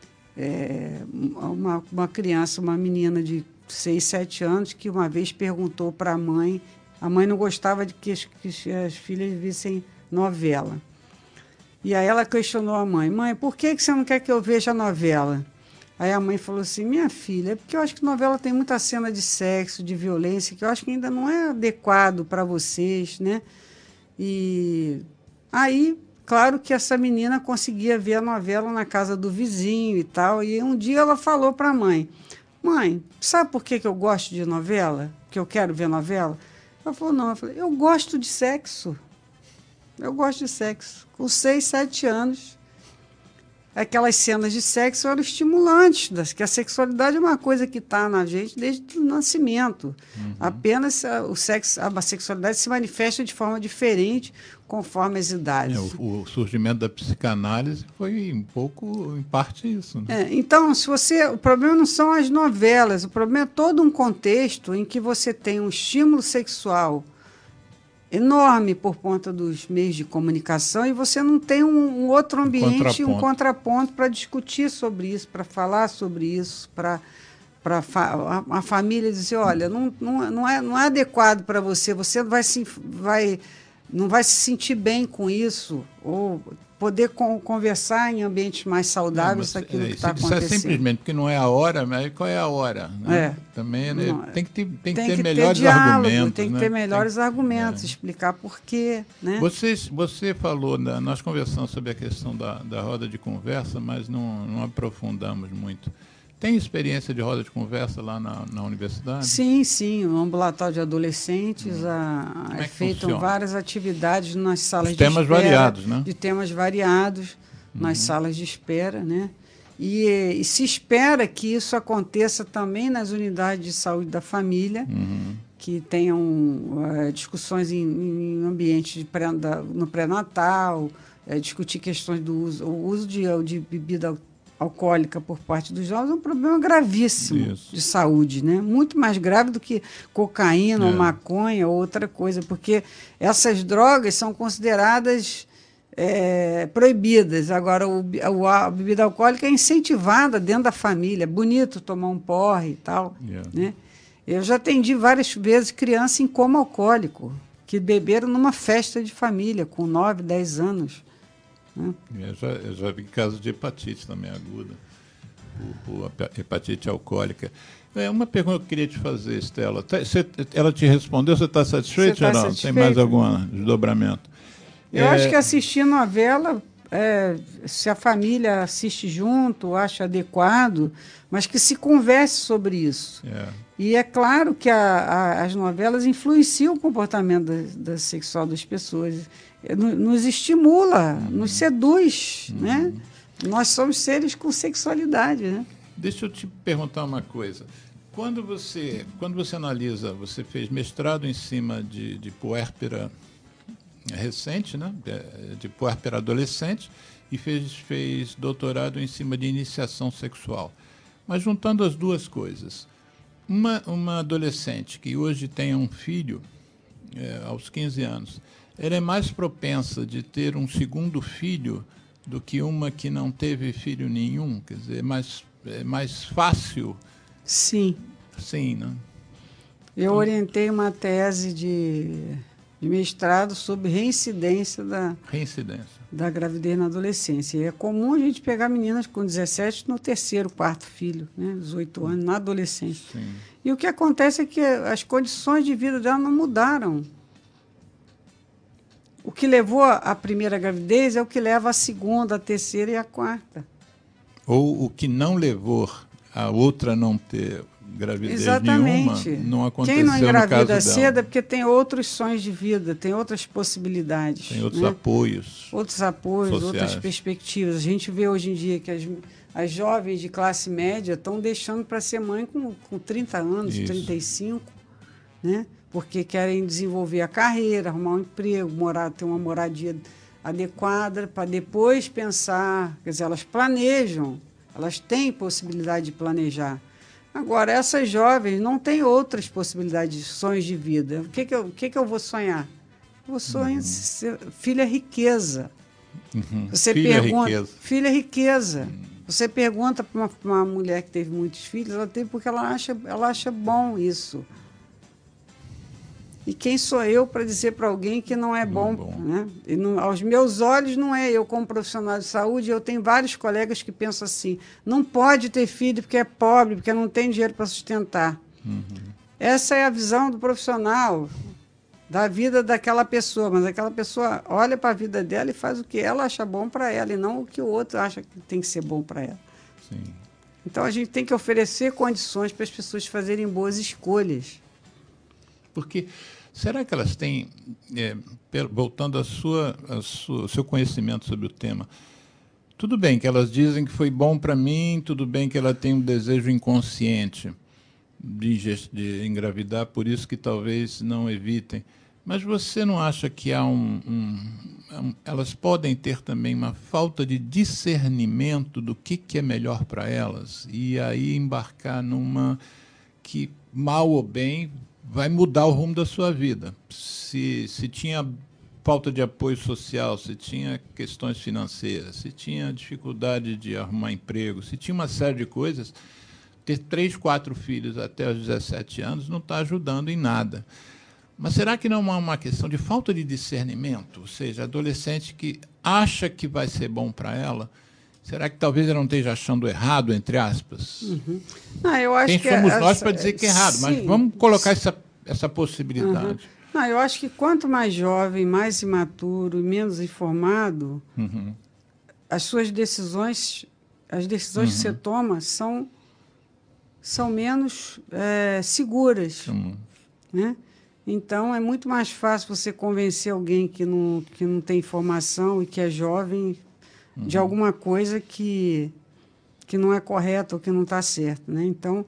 C: uma menina de 6, 7 anos, que uma vez perguntou para a mãe não gostava de que as filhas vissem novela. E aí ela questionou a mãe, por que você não quer que eu veja a novela? Aí a mãe falou assim, minha filha, é porque eu acho que novela tem muita cena de sexo, de violência, que eu acho que ainda não é adequado para vocês, né? E aí, claro que essa menina conseguia ver a novela na casa do vizinho e tal, e um dia ela falou para a mãe, sabe por que eu gosto de novela? Que eu quero ver novela? Ela falou, não. Eu falei, eu gosto de sexo. Eu gosto de sexo. Com 6, 7 anos, aquelas cenas de sexo eram estimulantes, que a sexualidade é uma coisa que está na gente desde o nascimento. Apenas a sexualidade se manifesta de forma diferente conforme as idades.
B: O surgimento da psicanálise foi um pouco, em parte, isso. Né?
C: Então, o problema não são as novelas, o problema é todo um contexto em que você tem um estímulo sexual enorme por conta dos meios de comunicação, e você não tem um outro ambiente, um contraponto para discutir sobre isso, para falar sobre isso, para a família dizer, olha, não é adequado para você não vai se sentir bem com isso, ou poder conversar em ambientes mais saudáveis daquilo que está acontecendo.
B: Simplesmente porque não é a hora, mas qual é a hora? Né? Também, né? Tem que ter melhores
C: diálogo,
B: argumentos.
C: Tem que ter melhores argumentos, explicar por quê. Né?
B: Você falou, nós conversamos sobre a questão da roda de conversa, mas não aprofundamos muito. Tem experiência de roda de conversa lá na universidade?
C: Sim. O ambulatório de adolescentes é feito várias atividades nas salas de espera.
B: Temas variados, né?
C: De temas variados nas salas de espera, né? E se espera que isso aconteça também nas unidades de saúde da família, que tenham discussões em ambiente no pré-natal, discutir questões do uso de bebida alcoólica por parte dos jovens é um problema gravíssimo de saúde, né? Muito mais grave do que cocaína ou maconha ou outra coisa, porque essas drogas são consideradas proibidas. Agora, a bebida alcoólica é incentivada dentro da família, é bonito tomar um porre e tal. Né? Eu já atendi várias vezes criança em coma alcoólico, que beberam numa festa de família, com 9, 10 anos. né?
B: Eu já vi casos de hepatite também aguda, por hepatite alcoólica. Uma pergunta que eu queria te fazer, Estela. Ela te respondeu, você está satisfeito,
C: Você tá
B: Geraldo? Tem mais algum desdobramento?
C: Eu acho que assistir novela, se a família assiste junto, acha adequado, mas que se converse sobre isso. E é claro que as novelas influenciam o comportamento da sexual das pessoas. Nos estimula, nos seduz, né? Nós somos seres com sexualidade, né?
B: Deixa eu te perguntar uma coisa. Quando você analisa, você fez mestrado em cima de puérpera recente, né? De puérpera adolescente, e fez doutorado em cima de iniciação sexual. Mas juntando as duas coisas, uma adolescente que hoje tem um filho, aos 15 anos, ela é mais propensa de ter um segundo filho do que uma que não teve filho nenhum? Quer dizer, é mais fácil?
C: Sim.
B: Sim, né?
C: Eu orientei uma tese de mestrado sobre reincidência da gravidez na adolescência. E é comum a gente pegar meninas com 17 no terceiro, quarto filho, né, 18 anos, na adolescência.
B: Sim.
C: E o que acontece é que as condições de vida dela não mudaram. O que levou à primeira gravidez é o que leva à segunda, à terceira e à quarta.
B: Ou o que não levou a outra não ter gravidez
C: Exatamente.
B: nenhuma, não aconteceu.
C: Quem não engravida
B: no caso
C: cedo
B: dela.
C: é porque tem outros sonhos de vida, tem outras possibilidades.
B: Tem outros
C: né?
B: apoios.
C: Outros apoios,
B: sociais.
C: outras perspectivas. A gente vê hoje em dia que as jovens de classe média estão deixando para ser mãe com 30 anos,
B: Isso.
C: 35, né? Porque querem desenvolver a carreira, arrumar um emprego, ter uma moradia adequada, para depois pensar. Quer dizer, elas planejam, elas têm possibilidade de planejar. Agora, essas jovens não têm outras possibilidades de sonhos de vida. O que eu vou sonhar? Eu vou sonhar ser filha é riqueza. Você pergunta,
B: riqueza.
C: Filha é riqueza. Você pergunta para uma mulher que teve muitos filhos, ela teve porque ela acha bom isso. E quem sou eu para dizer para alguém que não é bom? Né? E aos meus olhos, não é. Eu, como profissional de saúde, eu tenho vários colegas que pensam assim, não pode ter filho porque é pobre, porque não tem dinheiro para sustentar. Essa é a visão do profissional, da vida daquela pessoa, mas aquela pessoa olha para a vida dela e faz o que ela acha bom para ela, e não o que o outro acha que tem que ser bom para ela.
B: Sim.
C: Então, a gente tem que oferecer condições para as pessoas fazerem boas escolhas.
B: Porque será que elas têm, voltando ao seu conhecimento sobre o tema, tudo bem que elas dizem que foi bom para mim, tudo bem que ela tem um desejo inconsciente de engravidar, por isso que talvez não evitem, mas você não acha que há elas podem ter também uma falta de discernimento do que é melhor para elas, e aí embarcar numa que, mal ou bem, vai mudar o rumo da sua vida. Se tinha falta de apoio social, se tinha questões financeiras, se tinha dificuldade de arrumar emprego, se tinha uma série de coisas, ter 3, 4 filhos até os 17 anos não está ajudando em nada. Mas será que não é uma questão de falta de discernimento? Ou seja, adolescente que acha que vai ser bom para ela, será que talvez ela não esteja achando errado, entre aspas?
C: Não, eu acho
B: Quem somos nós para dizer que é errado, mas vamos colocar essa possibilidade.
C: Não, eu acho que quanto mais jovem, mais imaturo e menos informado, as suas decisões, as decisões que você toma são menos seguras. Né? Então, é muito mais fácil você convencer alguém que não tem informação e que é jovem de alguma coisa que não é correta ou que não está certo. Né? Então,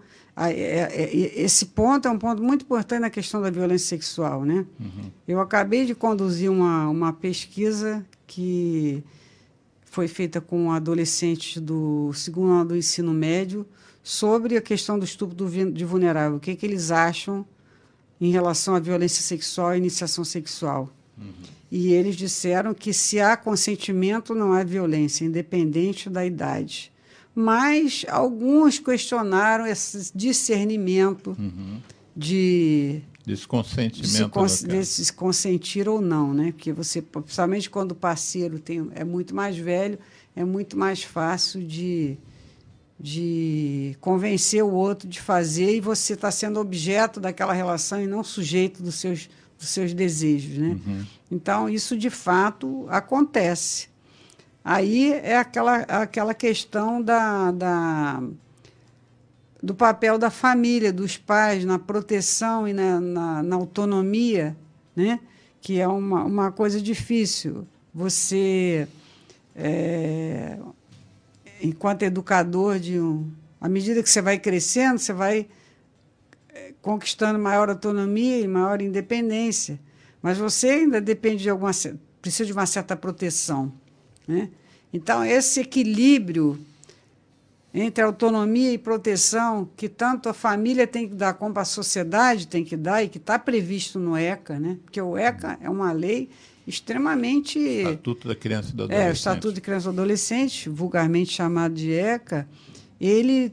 C: esse ponto é um ponto muito importante na questão da violência sexual. Né? Eu acabei de conduzir uma pesquisa que foi feita com adolescentes do segundo ano do ensino médio sobre a questão do estupro de vulnerável. O que eles acham em relação à violência sexual e iniciação sexual. E eles disseram que se há consentimento, não há violência, independente da idade. Mas alguns questionaram esse discernimento
B: desse consentimento,
C: desse consentir ou não, né? Porque você, principalmente quando o parceiro é muito mais velho, é muito mais fácil de convencer o outro de fazer, e você está sendo objeto daquela relação e não sujeito dos seus desejos, né? Então, isso de fato acontece. Aí é aquela questão do papel da família, dos pais, na proteção e na autonomia, né? Que é uma coisa difícil. Você, enquanto educador, à medida que você vai crescendo, você vai conquistando maior autonomia e maior independência, mas você ainda precisa de uma certa proteção, né? Então, esse equilíbrio entre autonomia e proteção, que tanto a família tem que dar como a sociedade tem que dar, e que está previsto no ECA, né? Porque o ECA é uma lei extremamente...
B: Estatuto da Criança e do Adolescente.
C: O Estatuto de Criança e Adolescente, vulgarmente chamado de ECA, ele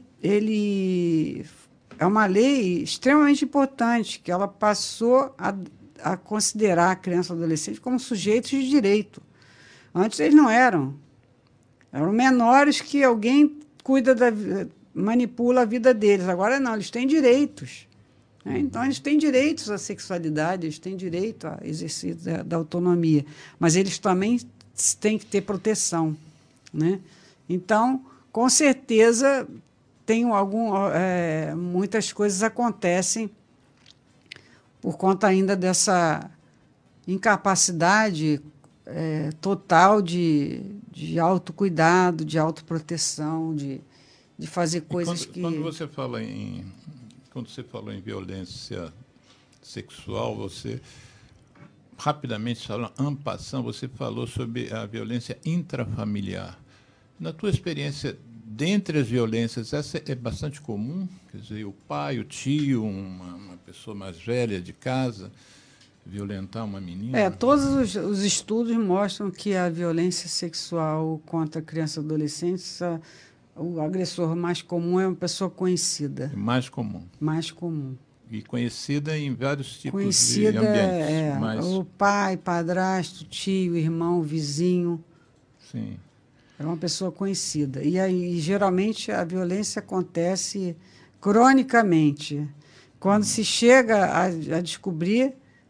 C: é uma lei extremamente importante, que ela passou a considerar a criança e o adolescente como sujeitos de direito. Antes eles não eram. Eram menores que alguém manipula a vida deles. Agora não, eles têm direitos, né? Então, eles têm direitos à sexualidade, eles têm direito ao exercício da autonomia, mas eles também têm que ter proteção, né? Então, com certeza, muitas coisas acontecem por conta ainda dessa incapacidade total de autocuidado, de autoproteção, de fazer coisas
B: Quando você falou em violência sexual, você rapidamente falou, en passant, você falou sobre a violência intrafamiliar. Na tua experiência, dentre as violências, essa é bastante comum? Quer dizer, o pai, o tio, uma pessoa mais velha de casa violentar uma menina?
C: Todos os estudos mostram que a violência sexual contra crianças e adolescentes, o agressor mais comum é uma pessoa conhecida.
B: Mais comum.
C: Mais comum.
B: E conhecida em vários tipos
C: conhecida
B: de ambientes. Mas...
C: o pai, padrasto, tio, irmão, vizinho.
B: Sim.
C: É uma pessoa conhecida. E aí, geralmente, a violência acontece cronicamente. Quando se chega a descobrir,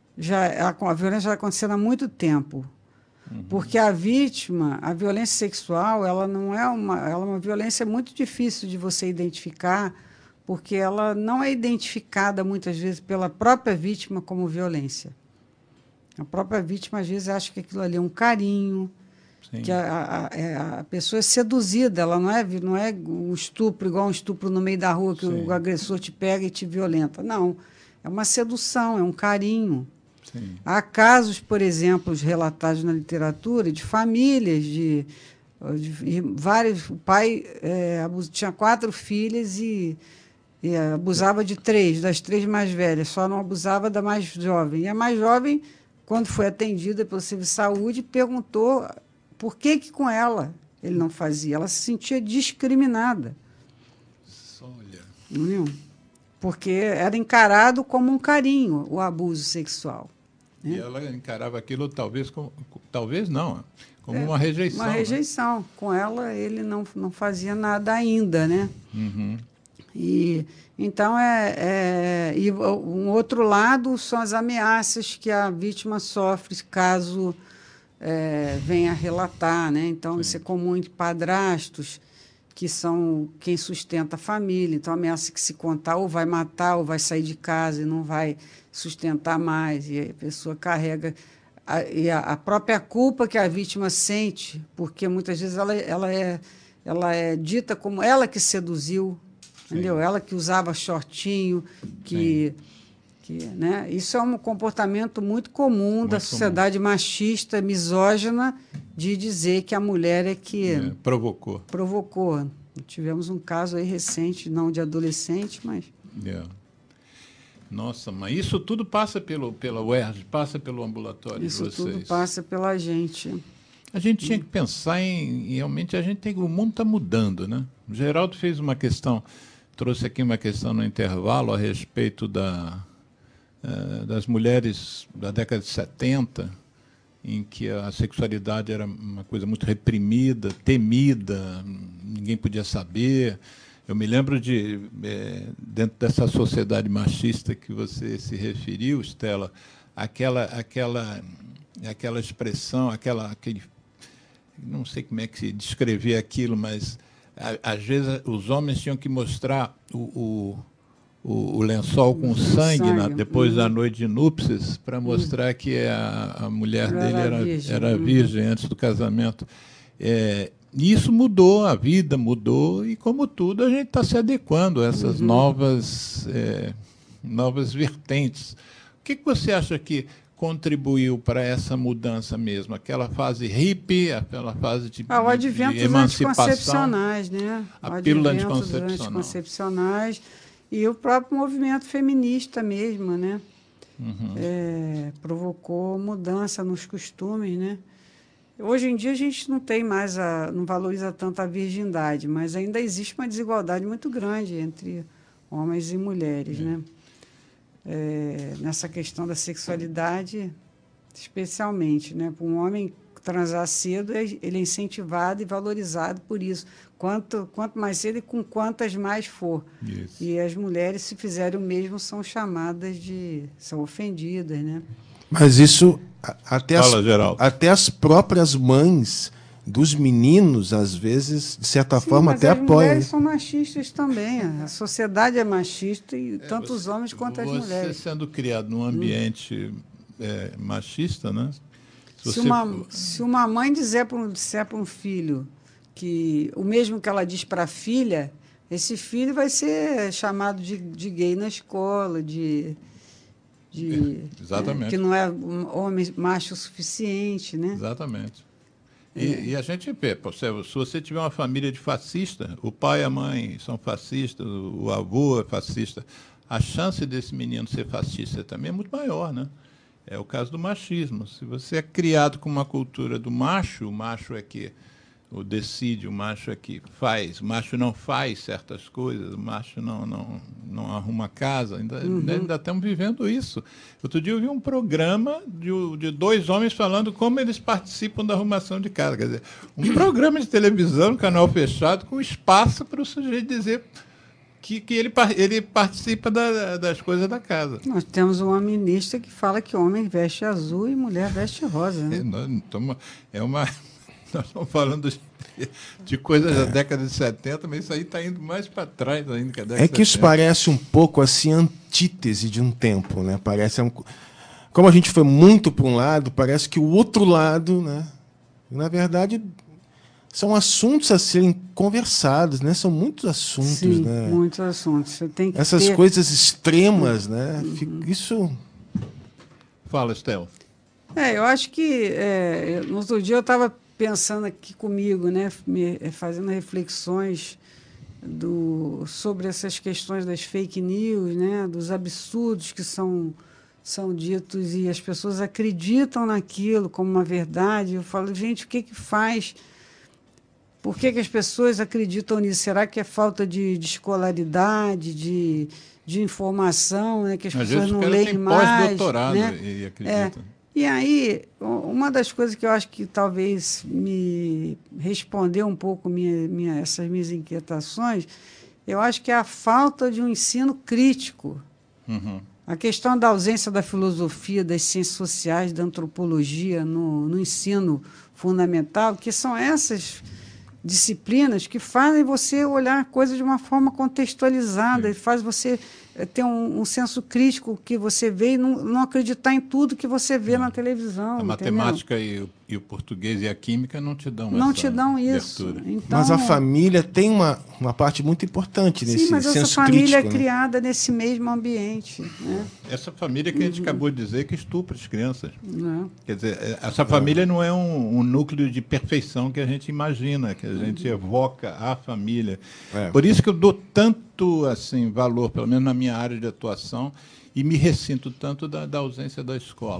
C: a violência já está acontecendo há muito tempo. Porque a vítima, a violência sexual, ela não é ela é uma violência muito difícil de você identificar, porque ela não é identificada muitas vezes pela própria vítima como violência. A própria vítima, às vezes, acha que aquilo ali é um carinho, sim, que a pessoa é seduzida, ela não é um estupro, igual um estupro no meio da rua, que sim, o agressor te pega e te violenta. Não, é uma sedução, é um carinho. Sim. Há casos, por exemplo, relatados na literatura, de famílias, de vários... O pai tinha 4 filhas e abusava de 3, das 3 mais velhas, só não abusava da mais jovem. E a mais jovem, quando foi atendida pelo serviço de saúde, perguntou por que com ela ele não fazia. Ela se sentia discriminada.
B: Olha.
C: Não, porque era encarado como um carinho, o abuso sexual.
B: E ela encarava aquilo talvez não, como uma rejeição.
C: Uma rejeição. Né? Com ela, ele não fazia nada ainda, né?
B: Uhum.
C: E então e um outro lado são as ameaças que a vítima sofre caso venha relatar, né? Então, sim, isso é comum entre padrastos, que são quem sustenta a família. Então, ameaça que se contar ou vai matar ou vai sair de casa e não vai sustentar mais. E a pessoa carrega a própria culpa que a vítima sente, porque muitas vezes ela é dita como ela que seduziu, sim, entendeu? Ela que usava shortinho, né? Isso é um comportamento muito comum da sociedade machista, misógina, de dizer que a mulher é que... Provocou. Tivemos um caso aí recente, não de adolescente, mas...
B: Nossa, mas isso tudo passa pela UERJ, passa pelo ambulatório
C: isso
B: de vocês?
C: Isso tudo passa pela gente.
B: A gente tinha que pensar realmente, o mundo está mudando, né? O Geraldo fez uma questão trouxe aqui uma questão no intervalo a respeito das mulheres da década de 70, em que a sexualidade era uma coisa muito reprimida, temida, ninguém podia saber. Eu me lembro dentro dessa sociedade machista que você se referiu, Stella, aquela expressão, aquele, não sei como é que se descrever aquilo, mas às vezes os homens tinham que mostrar o lençol com sangue depois da noite de núpcias para mostrar que a mulher dele era virgem antes do casamento. E isso mudou, a vida mudou, e como tudo, a gente está se adequando a essas novas vertentes. O que você acha que contribuiu para essa mudança mesmo? Aquela fase hippie, aquela fase de
C: o advento dos anticoncepcionais, né?
B: A pílula anticoncepcionais.
C: E o próprio movimento feminista mesmo, né? Provocou mudança nos costumes, né? Hoje em dia a gente não tem mais não valoriza tanto a virgindade, mas ainda existe uma desigualdade muito grande entre homens e mulheres, né? Nessa questão da sexualidade, especialmente, né? Para um homem transar cedo, ele é incentivado e valorizado por isso. Quanto mais cedo e com quantas mais for.
B: Isso.
C: E as mulheres, se fizerem o mesmo, são ofendidas, né?
D: Mas isso, até as próprias mães dos meninos, às vezes, de certa forma, até apoiam. As
C: mulheres são machistas também. A sociedade é machista, e tanto os homens quanto as mulheres.
B: Você sendo criado num ambiente machista, né?
C: Se uma mãe disser para um filho que o mesmo que ela diz para a filha, esse filho vai ser chamado de gay na escola,
B: exatamente.
C: Que não é um homem macho o suficiente, né?
B: Exatamente. E a gente vê, se você tiver uma família de fascista, o pai e a mãe são fascistas, o avô é fascista, a chance desse menino ser fascista também é muito maior, né? É o caso do machismo. Se você é criado com uma cultura do macho, o macho é que decide, o macho é que faz, o macho não faz certas coisas, o macho não arruma casa, ainda estamos vivendo isso. Outro dia eu vi um programa de dois homens falando como eles participam da arrumação de casa. Quer dizer, um programa de televisão, canal fechado, com espaço para o sujeito dizer que ele participa das coisas da casa.
C: Nós temos uma ministra que fala que homem veste azul e mulher veste rosa. Né?
B: Nós estamos falando de coisas da década de 70, mas isso aí está indo mais para trás ainda que a década de 70.
D: Que isso parece um pouco assim antítese de um tempo, né? Como a gente foi muito para um lado, parece que o outro lado, né? Na verdade, são assuntos a serem conversados, né? São muitos assuntos,
C: sim,
D: né?
C: Muitos assuntos. Você tem que
D: essas coisas extremas, né? Isso.
B: Fala, Stella.
C: Eu acho que no outro dia eu estava pensando aqui comigo, né, fazendo reflexões sobre essas questões das fake news, né, dos absurdos que são ditos e as pessoas acreditam naquilo como uma verdade. Eu falo, gente, o que faz? Por que as pessoas acreditam nisso? Será que é falta de escolaridade, de informação, né, que as pessoas não leem mais?
B: Pós-doutorado,
C: né?
B: E acreditam.
C: E aí, uma das coisas que eu acho que talvez me respondeu um pouco essas minhas inquietações, eu acho que é a falta de um ensino crítico. A questão da ausência da filosofia, das ciências sociais, da antropologia no ensino fundamental, que são essas disciplinas que fazem você olhar a coisa de uma forma contextualizada, e faz você ter um senso crítico que você vê e não acreditar em tudo que você vê na televisão.
B: A matemática e o português e a química não te dão
C: isso. Então,
D: mas a família tem uma parte muito importante nesse senso crítico. Sim, mas essa
C: família
D: é
C: criada nesse mesmo ambiente. Né?
B: Essa família que a gente acabou de dizer que estupra as crianças. Quer dizer, essa família não é um núcleo de perfeição que a gente imagina, que a gente evoca a família. Por isso que eu dou tanto assim, valor, pelo menos na minha área de atuação, e me ressinto tanto da ausência da escola.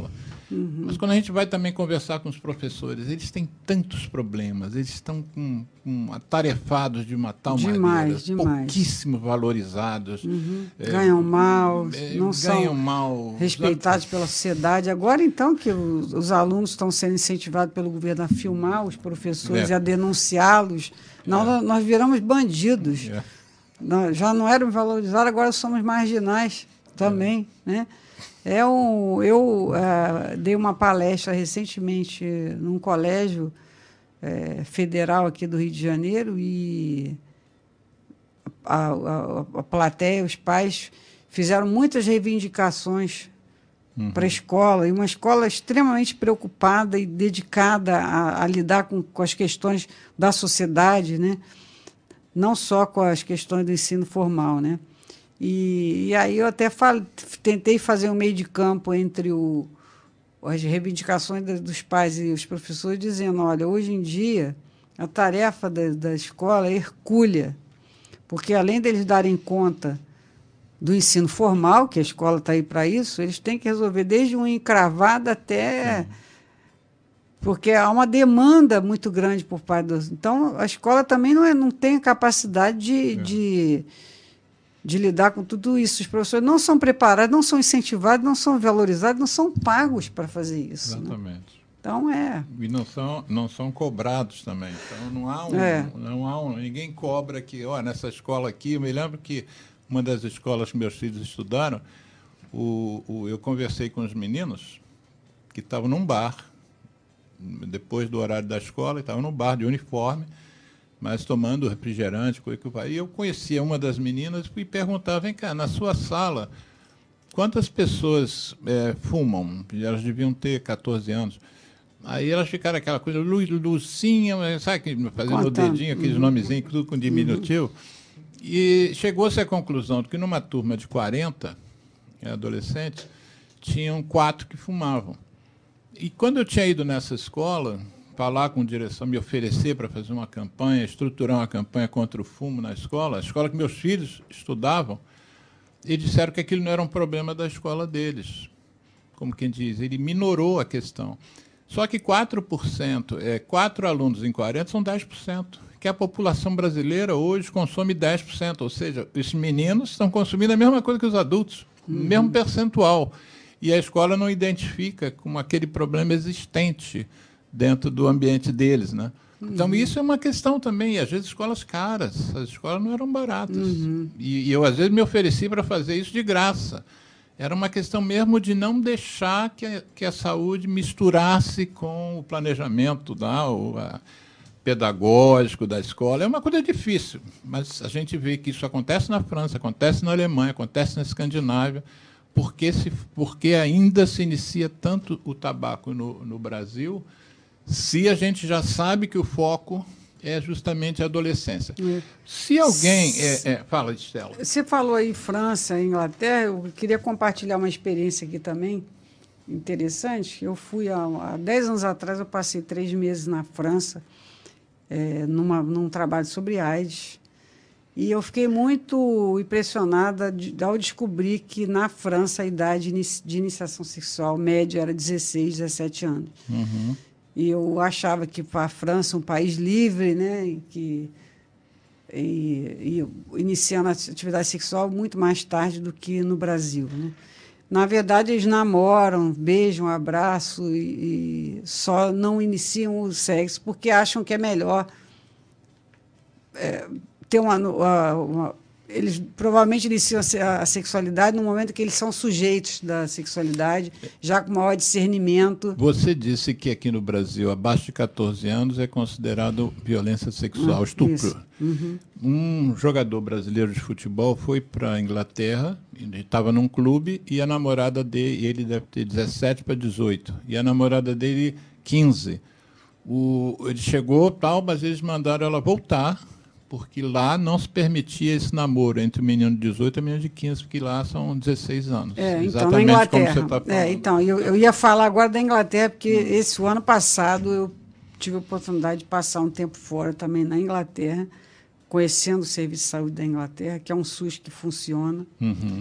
B: Mas quando a gente vai também conversar com os professores, eles têm tantos problemas, eles estão atarefados de uma tal maneira, pouquíssimo valorizados.
C: Ganham mal, não
B: ganham
C: são respeitados pela sociedade. Agora, então, que os alunos estão sendo incentivados pelo governo a filmar os professores e a denunciá-los, nós viramos bandidos. Nós já não éramos valorizados, agora somos marginais também, né? Eu dei uma palestra recentemente num colégio federal aqui do Rio de Janeiro e a plateia, os pais, fizeram muitas reivindicações para a escola, e uma escola extremamente preocupada e dedicada a lidar com as questões da sociedade, né? Não só com as questões do ensino formal, né? E aí eu até tentei fazer um meio de campo entre as reivindicações dos pais e os professores, dizendo, olha, hoje em dia a tarefa da escola é hercúlea, porque além deles darem conta do ensino formal, que a escola está aí para isso, eles têm que resolver desde um encravado até... Porque há uma demanda muito grande por parte dos... Então, a escola também não tem a capacidade de lidar com tudo isso. Os professores não são preparados, não são incentivados, não são valorizados, não são pagos para fazer isso.
B: Exatamente.
C: Né? Então,
B: E não são cobrados também. Então, não há ninguém cobra que, nessa escola aqui, eu me lembro que uma das escolas que meus filhos estudaram, eu conversei com os meninos que estavam num bar, depois do horário da escola, estavam num bar de uniforme, mas tomando refrigerante, coisa que vai. E eu conhecia uma das meninas e perguntava, vem cá, na sua sala, quantas pessoas fumam? Elas deviam ter 14 anos. Aí elas ficaram aquela coisa, Lucinha, sabe, fazendo o dedinho, aqueles nomezinhos, tudo com diminutivo. E chegou-se à conclusão de que numa turma de 40 adolescentes, tinham 4 que fumavam. E quando eu tinha ido nessa escola, falar com a direção, me oferecer para fazer uma campanha, estruturar uma campanha contra o fumo na escola, a escola que meus filhos estudavam, eles disseram que aquilo não era um problema da escola deles. Como quem diz, ele minorou a questão. Só que 4%, 4 alunos em 40 são 10%, que a população brasileira hoje consome 10%, ou seja, esses meninos estão consumindo a mesma coisa que os adultos, o mesmo percentual. E a escola não identifica como aquele problema existente dentro do ambiente deles, né? Então, isso é uma questão também. E, às vezes, escolas caras, as escolas não eram baratas. E eu, às vezes, me ofereci para fazer isso de graça. Era uma questão mesmo de não deixar que a saúde misturasse com o planejamento pedagógico da escola. É uma coisa difícil, mas a gente vê que isso acontece na França, acontece na Alemanha, acontece na Escandinávia, porque ainda se inicia tanto o tabaco no Brasil, se a gente já sabe que o foco é justamente a adolescência. Se alguém... Fala, Estela.
C: Você falou aí França, Inglaterra, eu queria compartilhar uma experiência aqui também interessante. Eu fui, há 10 anos atrás, eu passei 3 meses na França, num trabalho sobre AIDS, e eu fiquei muito impressionada ao descobrir que, na França, a idade de iniciação sexual média era 16, 17 anos. E eu achava que a França, um país livre, né, e iniciando a atividade sexual muito mais tarde do que no Brasil, né? Na verdade, eles namoram, beijam, abraçam e só não iniciam o sexo porque acham que é melhor ter eles provavelmente iniciam a sexualidade no momento que eles são sujeitos da sexualidade, já com maior discernimento.
B: Você disse que aqui no Brasil, abaixo de 14 anos, é considerado violência sexual, estupro. Um jogador brasileiro de futebol foi para a Inglaterra, ele estava num clube, e a namorada dele, ele deve ter 17 para 18, e a namorada dele, 15. Ele chegou, mas eles mandaram ela voltar, porque lá não se permitia esse namoro entre o menino de 18 e o menino de 15, porque lá são 16 anos.
C: Então,
B: exatamente
C: na Inglaterra,
B: como você está falando.
C: Então, eu ia falar agora da Inglaterra, porque esse ano passado eu tive a oportunidade de passar um tempo fora também na Inglaterra, conhecendo o Serviço de Saúde da Inglaterra, que é um SUS que funciona.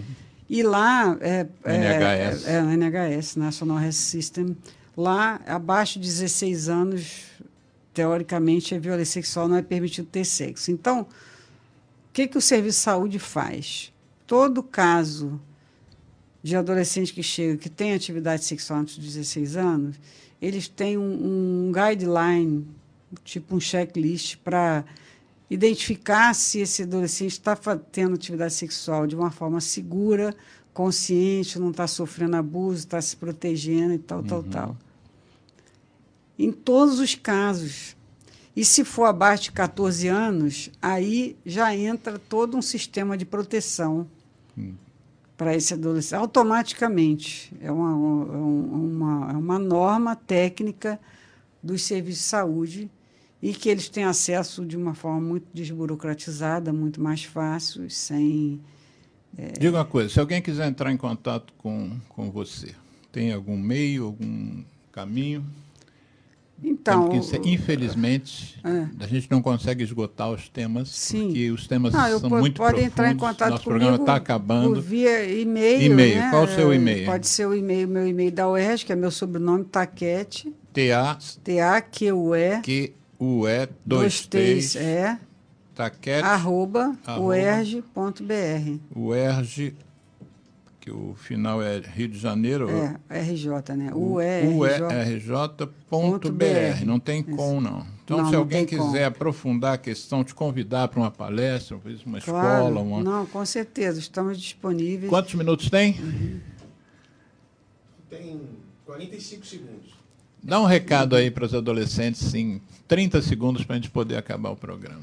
C: E lá,
B: NHS.
C: NHS, National Health System, lá, abaixo de 16 anos, teoricamente, a violência sexual não é permitido ter sexo. Então, o que o Serviço de Saúde faz? Todo caso de adolescente que chega, que tem atividade sexual antes dos 16 anos, eles têm um guideline, tipo um checklist, para identificar se esse adolescente está tendo atividade sexual de uma forma segura, consciente, não está sofrendo abuso, está se protegendo e tal, tal. Em todos os casos. E se for abaixo de 14 anos, aí já entra todo um sistema de proteção para esse adolescente, automaticamente. É uma norma técnica dos serviços de saúde e que eles têm acesso de uma forma muito desburocratizada, muito mais fácil, sem...
B: Diga uma coisa, se alguém quiser entrar em contato com você, tem algum meio, algum caminho?
C: Então,
B: infelizmente, a gente não consegue esgotar os temas,
C: sim.
B: Porque os temas são muito
C: pode
B: profundos.
C: Entrar em contato
B: Nosso
C: comigo
B: programa está acabando.
C: Via e-mail.
B: E-mail.
C: Né?
B: Qual o seu e-mail?
C: Pode ser o e-mail, meu e-mail da UERJ, que é meu sobrenome, Taquete.
B: T-A-Q-U-E 2 T's. Taquete.
C: @uerj.br.
B: UERJ, que o final é Rio de Janeiro.
C: RJ, né?
B: uerj.br. Não tem com, não. Então,
C: não,
B: se alguém
C: quiser
B: com. Aprofundar a questão, te convidar para uma palestra, uma
C: claro.
B: escola...
C: Não, com certeza, estamos disponíveis.
B: Quantos minutos tem?
D: Tem 45 segundos.
B: Dá um recado aí para os adolescentes, em 30 segundos, para a gente poder acabar o programa.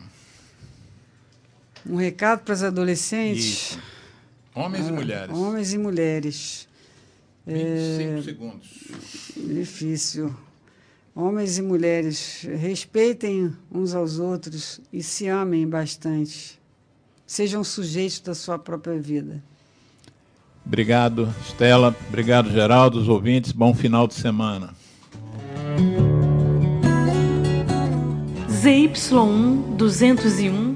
C: Um recado para os adolescentes?
B: Isso. Homens e mulheres.
C: Homens e mulheres.
B: 25 segundos.
C: Difícil. Homens e mulheres, respeitem uns aos outros e se amem bastante. Sejam sujeitos da sua própria vida.
B: Obrigado, Estela. Obrigado, Geraldo, os ouvintes. Bom final de semana.
E: ZY1 201